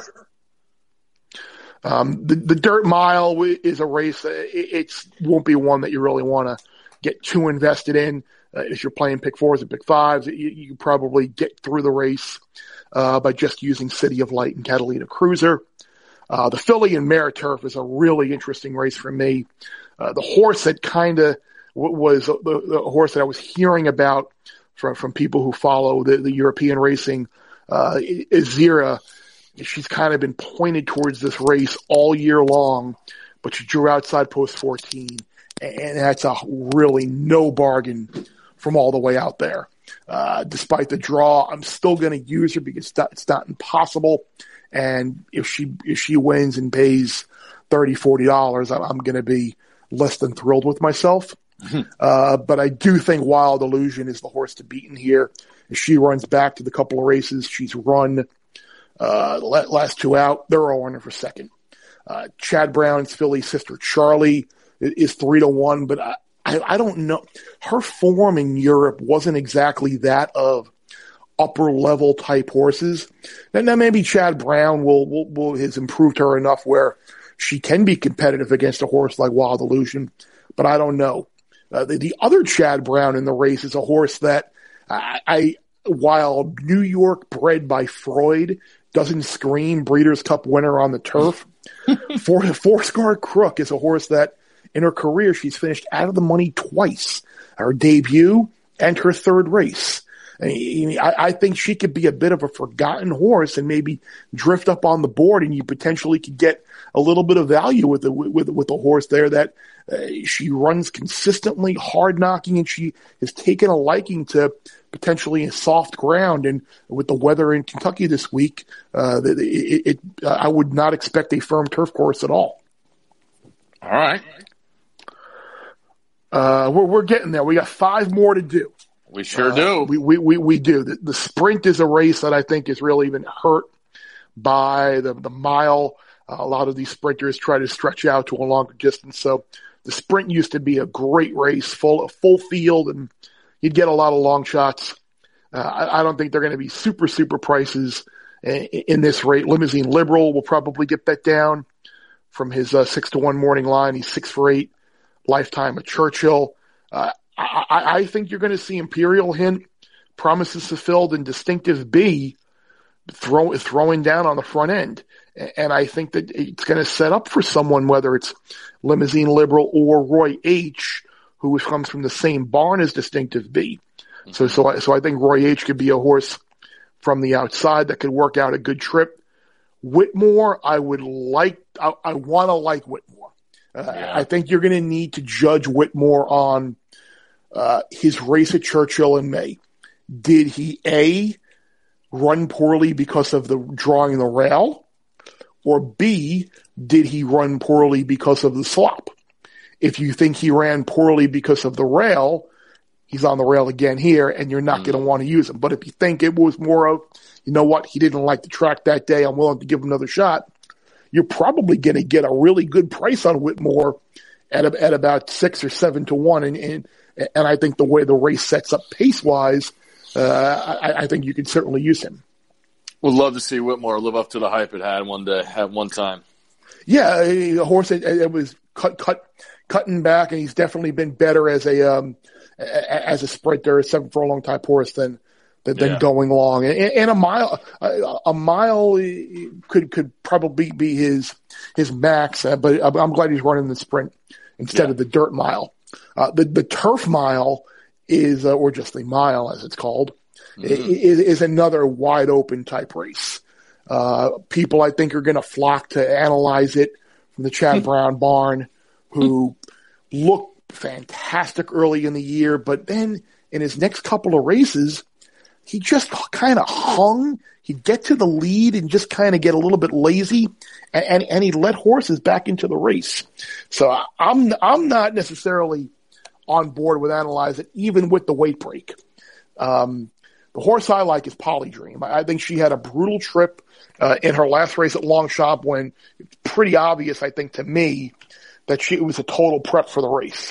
Speaker 4: The Dirt Mile is a race. It won't be one that you really want to get too invested in. If you're playing pick 4s and pick 5s, you probably get through the race by just using City of Light and Catalina Cruiser. The Filly and Mare Turf is a really interesting race for me. The horse that kind of was the horse that I was hearing about from people who follow the European racing, Azira. She's kind of been pointed towards this race all year long, but she drew outside post 14, and that's a really no bargain from all the way out there. Despite the draw, I'm still going to use her because it's not impossible. And if she wins and pays $30, $40, I'm going to be less than thrilled with myself. But I do think Wild Illusion is the horse to beat in here. If she runs back to the couple of races she's run, last 2 out, they're all running for second. Chad Brown's filly Sister Charlie is 3 to 1, but I don't know. Her form in Europe wasn't exactly that of upper level type horses. And now maybe Chad Brown has improved her enough where she can be competitive against a horse like Wild Illusion, but I don't know. The other Chad Brown in the race is a horse that while New York bred by Freud doesn't scream Breeders' Cup winner on the turf, Four Scar Crook is a horse that in her career she's finished out of the money twice, her debut and her 3rd race. I think she could be a bit of a forgotten horse and maybe drift up on the board, and you potentially could get a little bit of value with the horse there that she runs consistently, hard knocking, and she has taken a liking to potentially soft ground. And with the weather in Kentucky this week, I would not expect a firm turf course at all.
Speaker 3: All right.
Speaker 4: We're getting there. We got 5 more to do.
Speaker 3: We sure do.
Speaker 4: We do. The sprint is a race that I think is really been hurt by the mile. A lot of these sprinters try to stretch out to a longer distance. So the sprint used to be a great race, full field, and you'd get a lot of long shots. I don't think they're going to be super prices in this rate. Limousine Liberal will probably get bet down from his 6 to 1 morning line. He's 6 for 8. Lifetime at Churchill. I think you're going to see Imperial Hint, Promises Fulfilled, and Distinctive B throwing down on the front end. And I think that it's going to set up for someone, whether it's Limousine Liberal or Roy H., who comes from the same barn as Distinctive B. So I think Roy H. could be a horse from the outside that could work out a good trip. Whitmore, I want to like Whitmore. I think you're going to need to judge Whitmore on his race at Churchill in May. Did he, A, run poorly because of the drawing the rail? Or B, did he run poorly because of the slop? If you think he ran poorly because of the rail, he's on the rail again here, and you're not going to want to use him. But if you think it was more of, you know what, he didn't like the track that day, I'm willing to give him another shot, you're probably going to get a really good price on Whitmore at about 6 or 7 to 1. And I think the way the race sets up pace-wise, I think you can certainly use him.
Speaker 3: Would love to see Whitmore live up to the hype it had one day, at one time.
Speaker 4: Yeah, a horse that was cut cutting back, and he's definitely been better as a sprinter, a 7 furlong type horse than going long. And a mile could probably be his max, but I'm glad he's running the sprint instead of the dirt mile. The turf mile is, or just the mile as it's called, is another wide open type race. People I think are going to flock to analyze it from the Chad Brown barn, who looked fantastic early in the year, but then in his next couple of races, he just kind of hung. He'd get to the lead and just kind of get a little bit lazy, and he let horses back into the race. So I'm not necessarily on board with Analyze It, even with the weight break. The horse I like is Polydream. I think she had a brutal trip in her last race at Longchamp, when it's pretty obvious, I think, to me, that it was a total prep for the race.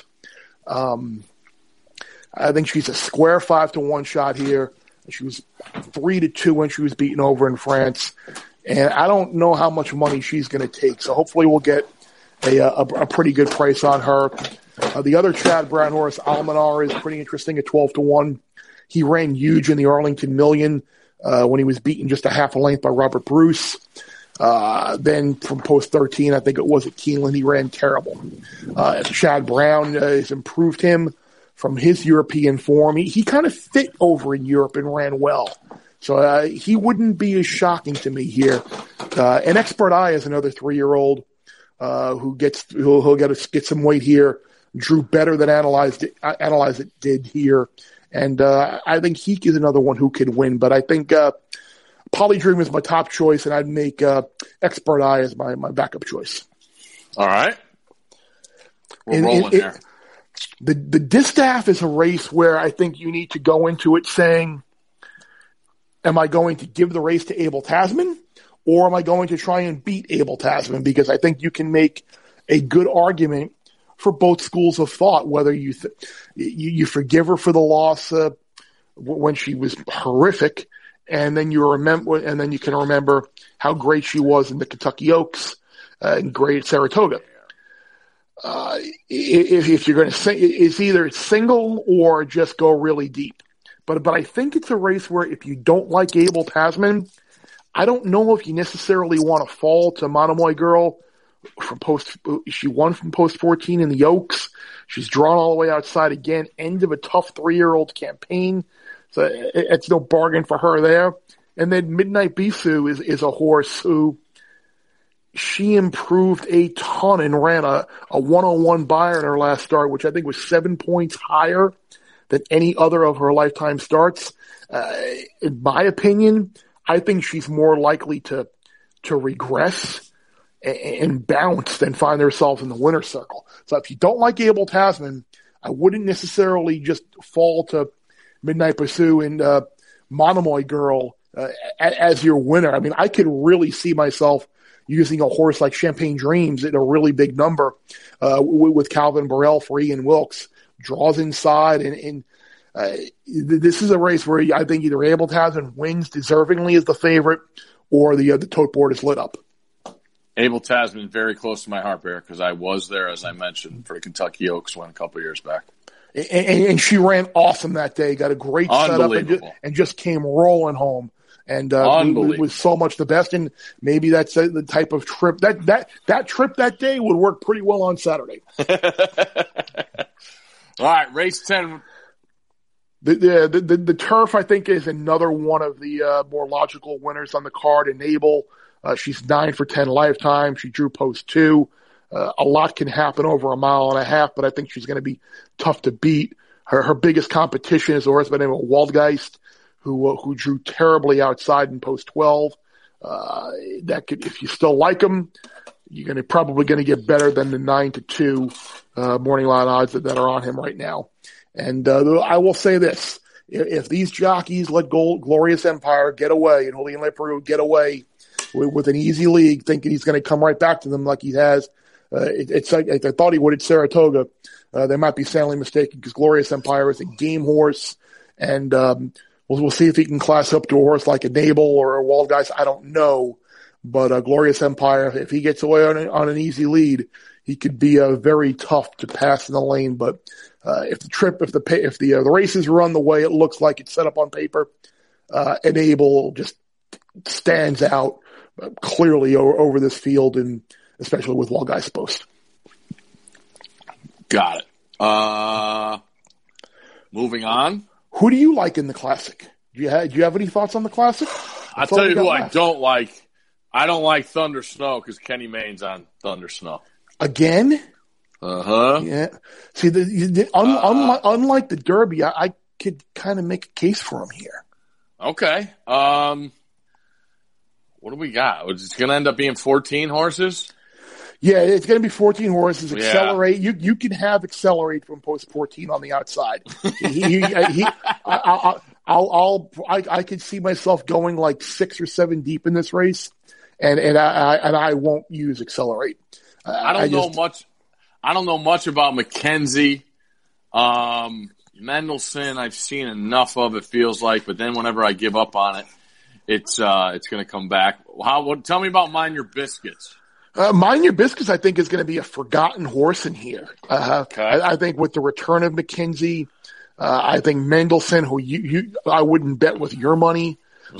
Speaker 4: I think she's a square 5-1 shot here. She was 3-2 when she was beaten over in France. And I don't know how much money she's going to take. So hopefully we'll get a pretty good price on her. The other Chad Brown horse, Almanar, is pretty interesting at 12-1. He ran huge in the Arlington Million when he was beaten just a half a length by Robert Bruce. Then from post 13, I think it was at Keeneland, he ran terrible. Chad Brown has improved him from his European form. He kind of fit over in Europe and ran well. So he wouldn't be as shocking to me here. And Expert Eye is another 3-year-old who'll get some weight here. Drew better than Analyze It did here. And I think Heek is another one who could win. But I think Polydream is my top choice, and I'd make Expert Eye as my backup choice.
Speaker 3: All right. We're rolling here.
Speaker 4: The Distaff is a race where I think you need to go into it saying, am I going to give the race to Abel Tasman, or am I going to try and beat Abel Tasman? Because I think you can make a good argument for both schools of thought, whether you forgive her for the loss when she was horrific, and then you can remember how great she was in the Kentucky Oaks and great at Saratoga. If you're going to say, it's either single or just go really deep. But I think it's a race where if you don't like Abel Tasman, I don't know if you necessarily want to fall to Monomoy Girl she won from post 14 in the Oaks. She's drawn all the way outside again. End of a tough 3-year-old campaign. So it's no bargain for her there. And then Midnight Bisou is a horse who she improved a ton and ran a 101 Beyer in her last start, which I think was 7 points higher than any other of her lifetime starts. In my opinion, I think she's more likely to regress and bounce than find herself in the winner's circle. So if you don't like Abel Tasman, I wouldn't necessarily just fall to Midnight Bisou and Monomoy Girl as your winner. I mean, I could really see myself using a horse like Champagne Dreams at a really big number with Calvin Burrell for Ian Wilkes. Draws inside, and this is a race where I think either Abel Tasman wins deservingly as the favorite, or the tote board is lit up.
Speaker 3: Abel Tasman, very close to my heart, Bear, because I was there, as I mentioned, for the Kentucky Oaks win a couple years back.
Speaker 4: And she ran awesome that day, got a great setup, and just came rolling home. And it was so much the best, and maybe that's the type of trip that trip that day would work pretty well on Saturday.
Speaker 3: All right, race 10.
Speaker 4: The turf, I think, is another one of the more logical winners on the card. Enable, she's 9 for 10 lifetime. She drew post 2. A lot can happen over a mile and a half, but I think she's going to be tough to beat. Her biggest competition is a horse by the name of Waldgeist, who drew terribly outside in post 12. If you still like him, you're probably going to get better than the 9-2 morning line odds that are on him right now. And I will say this: if these jockeys let Glorious Empire get away and Julian Leparoux get away with an easy league, thinking he's going to come right back to them like he has, it's like I thought he would at Saratoga. They might be sadly mistaken, because Glorious Empire is a game horse, and we'll see if he can class up to a horse like Enable or a Waldgeist. I don't know. But Glorious Empire, if he gets away on an easy lead, he could be very tough to pass in the lane. But if the races run the way it looks like it's set up on paper, Enable just stands out clearly over this field, and especially with Wallguy's Post.
Speaker 3: Got it. Moving on.
Speaker 4: Who do you like in the Classic? Do you have any thoughts on the Classic?
Speaker 3: I'll tell you who I don't like. I don't like Thunder Snow because Kenny Mayne's on Thunder Snow.
Speaker 4: Again?
Speaker 3: Uh-huh.
Speaker 4: Yeah. See, unlike the Derby, I could kind of make a case for him here.
Speaker 3: Okay. What do we got? It's going to end up being 14 horses?
Speaker 4: Yeah, it's going to be 14 horses. Accelerate. Yeah. You can have Accelerate from post 14 on the outside. I could see myself going like 6 or 7 deep in this race, and I won't use Accelerate.
Speaker 3: I don't know much about McKenzie. Mendelssohn, I've seen enough of, it feels like, but then whenever I give up on it, it's going to come back. Tell me about Mind Your Biscuits.
Speaker 4: Mind Your Biscuits, I think, is going to be a forgotten horse in here. Okay. I think with the return of McKenzie, I think Mendelssohn, who I wouldn't bet with your money,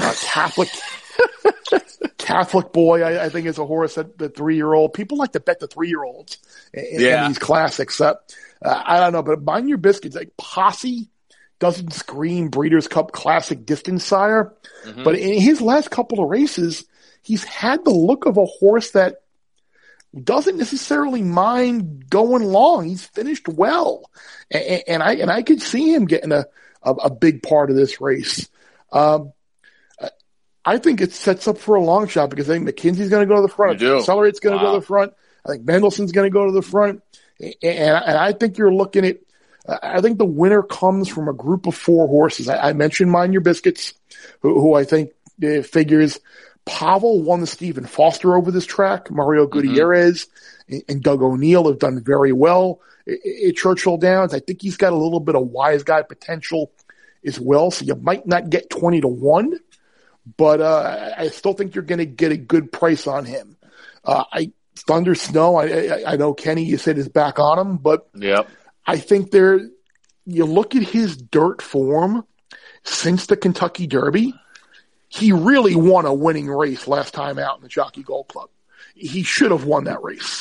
Speaker 4: Catholic Boy, I think is a horse that the 3-year-old, people like to bet the 3-year-olds in these classics. I don't know, but Mind Your Biscuits, like Posse doesn't scream Breeders' Cup Classic distance sire, but in his last couple of races, he's had the look of a horse that doesn't necessarily mind going long. He's finished well, and I could see him getting a big part of this race. I think it sets up for a long shot because I think McKenzie's going to go to the front. Accelerate's going to go to the front. I think Mendelssohn's going to go to the front, and I think you're looking at. I think the winner comes from a group of 4 horses. I mentioned Mind Your Biscuits, who I think figures. Pavel won the Stephen Foster over this track. Mario Gutierrez and Doug O'Neill have done very well at Churchill Downs. I think he's got a little bit of wise guy potential as well. So you might not get 20-1, but I still think you're going to get a good price on him. Thunder Snow, I know Kenny, you said is back on him, but I think you look at his dirt form since the Kentucky Derby. He really won a winning race last time out in the Jockey Gold Club. He should have won that race.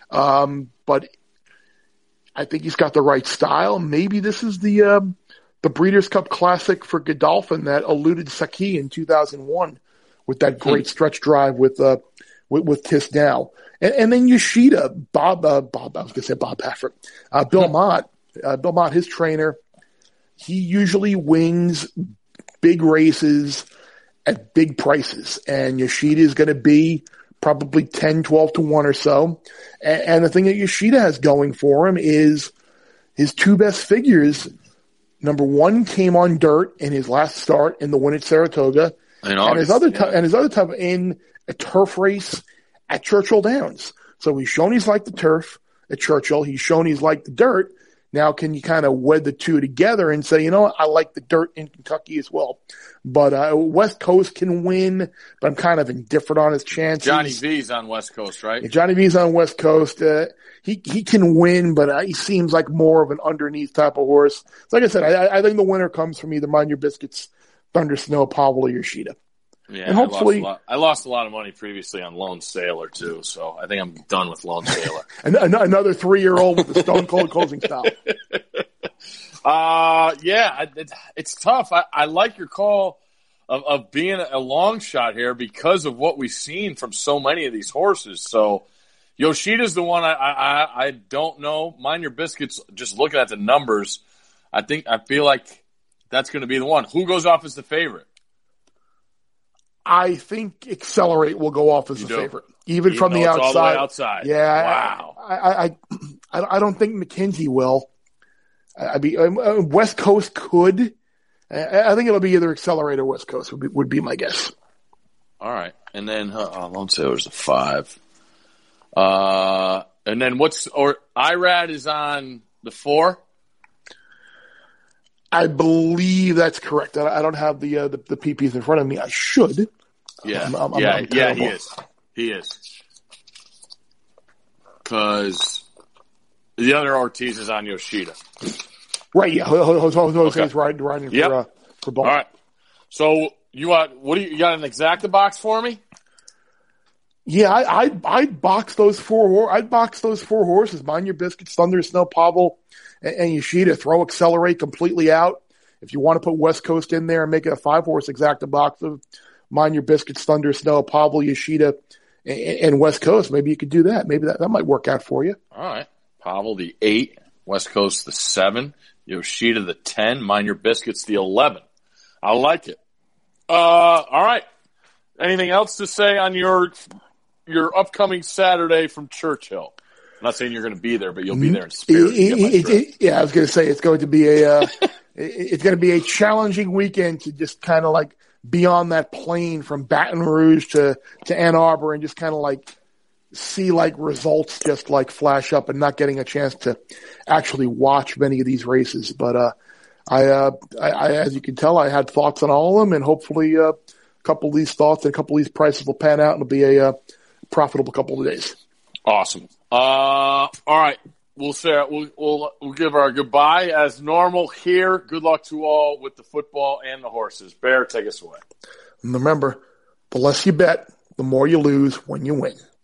Speaker 4: But I think he's got the right style. Maybe this is the Breeders' Cup Classic for Godolphin that eluded Saki in 2001 with that great stretch drive with Tisdale. And then Yoshida, I was going to say Bob Baffert. Bill Mott, his trainer, he usually wins big races at big prices, and Yoshida is going to be probably 10-12-1 or so. And the thing that Yoshida has going for him is his 2 best figures. Number 1 came on dirt in his last start in the win at Saratoga, and his other time in a turf race at Churchill Downs. So he's shown he's like the turf at Churchill. He's shown he's like the dirt. Now, can you kind of wed the two together and say, you know what, I like the dirt in Kentucky as well. But West Coast can win, but I'm kind of indifferent on his chances.
Speaker 3: Johnny V's on West Coast, right?
Speaker 4: Yeah, Johnny V's on West Coast. He can win, but he seems like more of an underneath type of horse. So like I said, I think the winner comes from either Mind Your Biscuits, Thunder Snow, Pavel, or Yoshida.
Speaker 3: Yeah, and hopefully I lost a lot of money previously on Lone Sailor too, so I think I'm done with Lone Sailor.
Speaker 4: Another 3-year-old with the stone cold closing style. It's tough. I like your call of being a long shot here because of what we've seen from so many of these horses. So Yoshida's the one I don't know. Mind Your Biscuits, just looking at the numbers, I feel like that's going to be the one. Who goes off as the favorite? I think Accelerate will go off as a favorite, even from the outside.
Speaker 3: All the way outside.
Speaker 4: Yeah,
Speaker 3: wow.
Speaker 4: I don't think McKenzie will. West Coast could. I think it'll be either Accelerate or West Coast would be my guess.
Speaker 3: All right, and then Lone Sailor's a 5. And then Irad is on the 4.
Speaker 4: I believe that's correct. I don't have the PPs in front of me. I should.
Speaker 3: Yeah,
Speaker 4: I'm
Speaker 3: he is. because the other Ortiz is on Yoshida.
Speaker 4: Right, yeah. Jose's riding for Ball.
Speaker 3: All right. So you got an exacta box for me?
Speaker 4: Yeah, I'd box those four. I'd box those four horses. Mind Your Biscuits, Thunder, Snow, Pavel, and Yoshida. Throw Accelerate completely out. If you want to put West Coast in there and make it a 5-horse exacta box of Mind Your Biscuits, Thunder, Snow, Pavel, Yoshida, and West Coast, maybe you could do that. Maybe that might work out for you.
Speaker 3: All right. Pavel, the 8. West Coast, the 7. Yoshida, the 10. Mind Your Biscuits, the 11. I like it. All right. Anything else to say on your upcoming Saturday from Churchill? I'm not saying you're going to be there, but you'll be there in spirit.
Speaker 4: I was going to say it's going to be a challenging weekend to just kind of like be on that plane from Baton Rouge to Ann Arbor and just kind of like see like results just like flash up and not getting a chance to actually watch many of these races. But I as you can tell, I had thoughts on all of them, and hopefully a couple of these thoughts and a couple of these prices will pan out and it'll be a profitable couple of days.
Speaker 3: Awesome. All right. We'll give our goodbye as normal here. Good luck to all with the football and the horses. Bear, take us away.
Speaker 4: And remember, the less you bet, the more you lose when you win.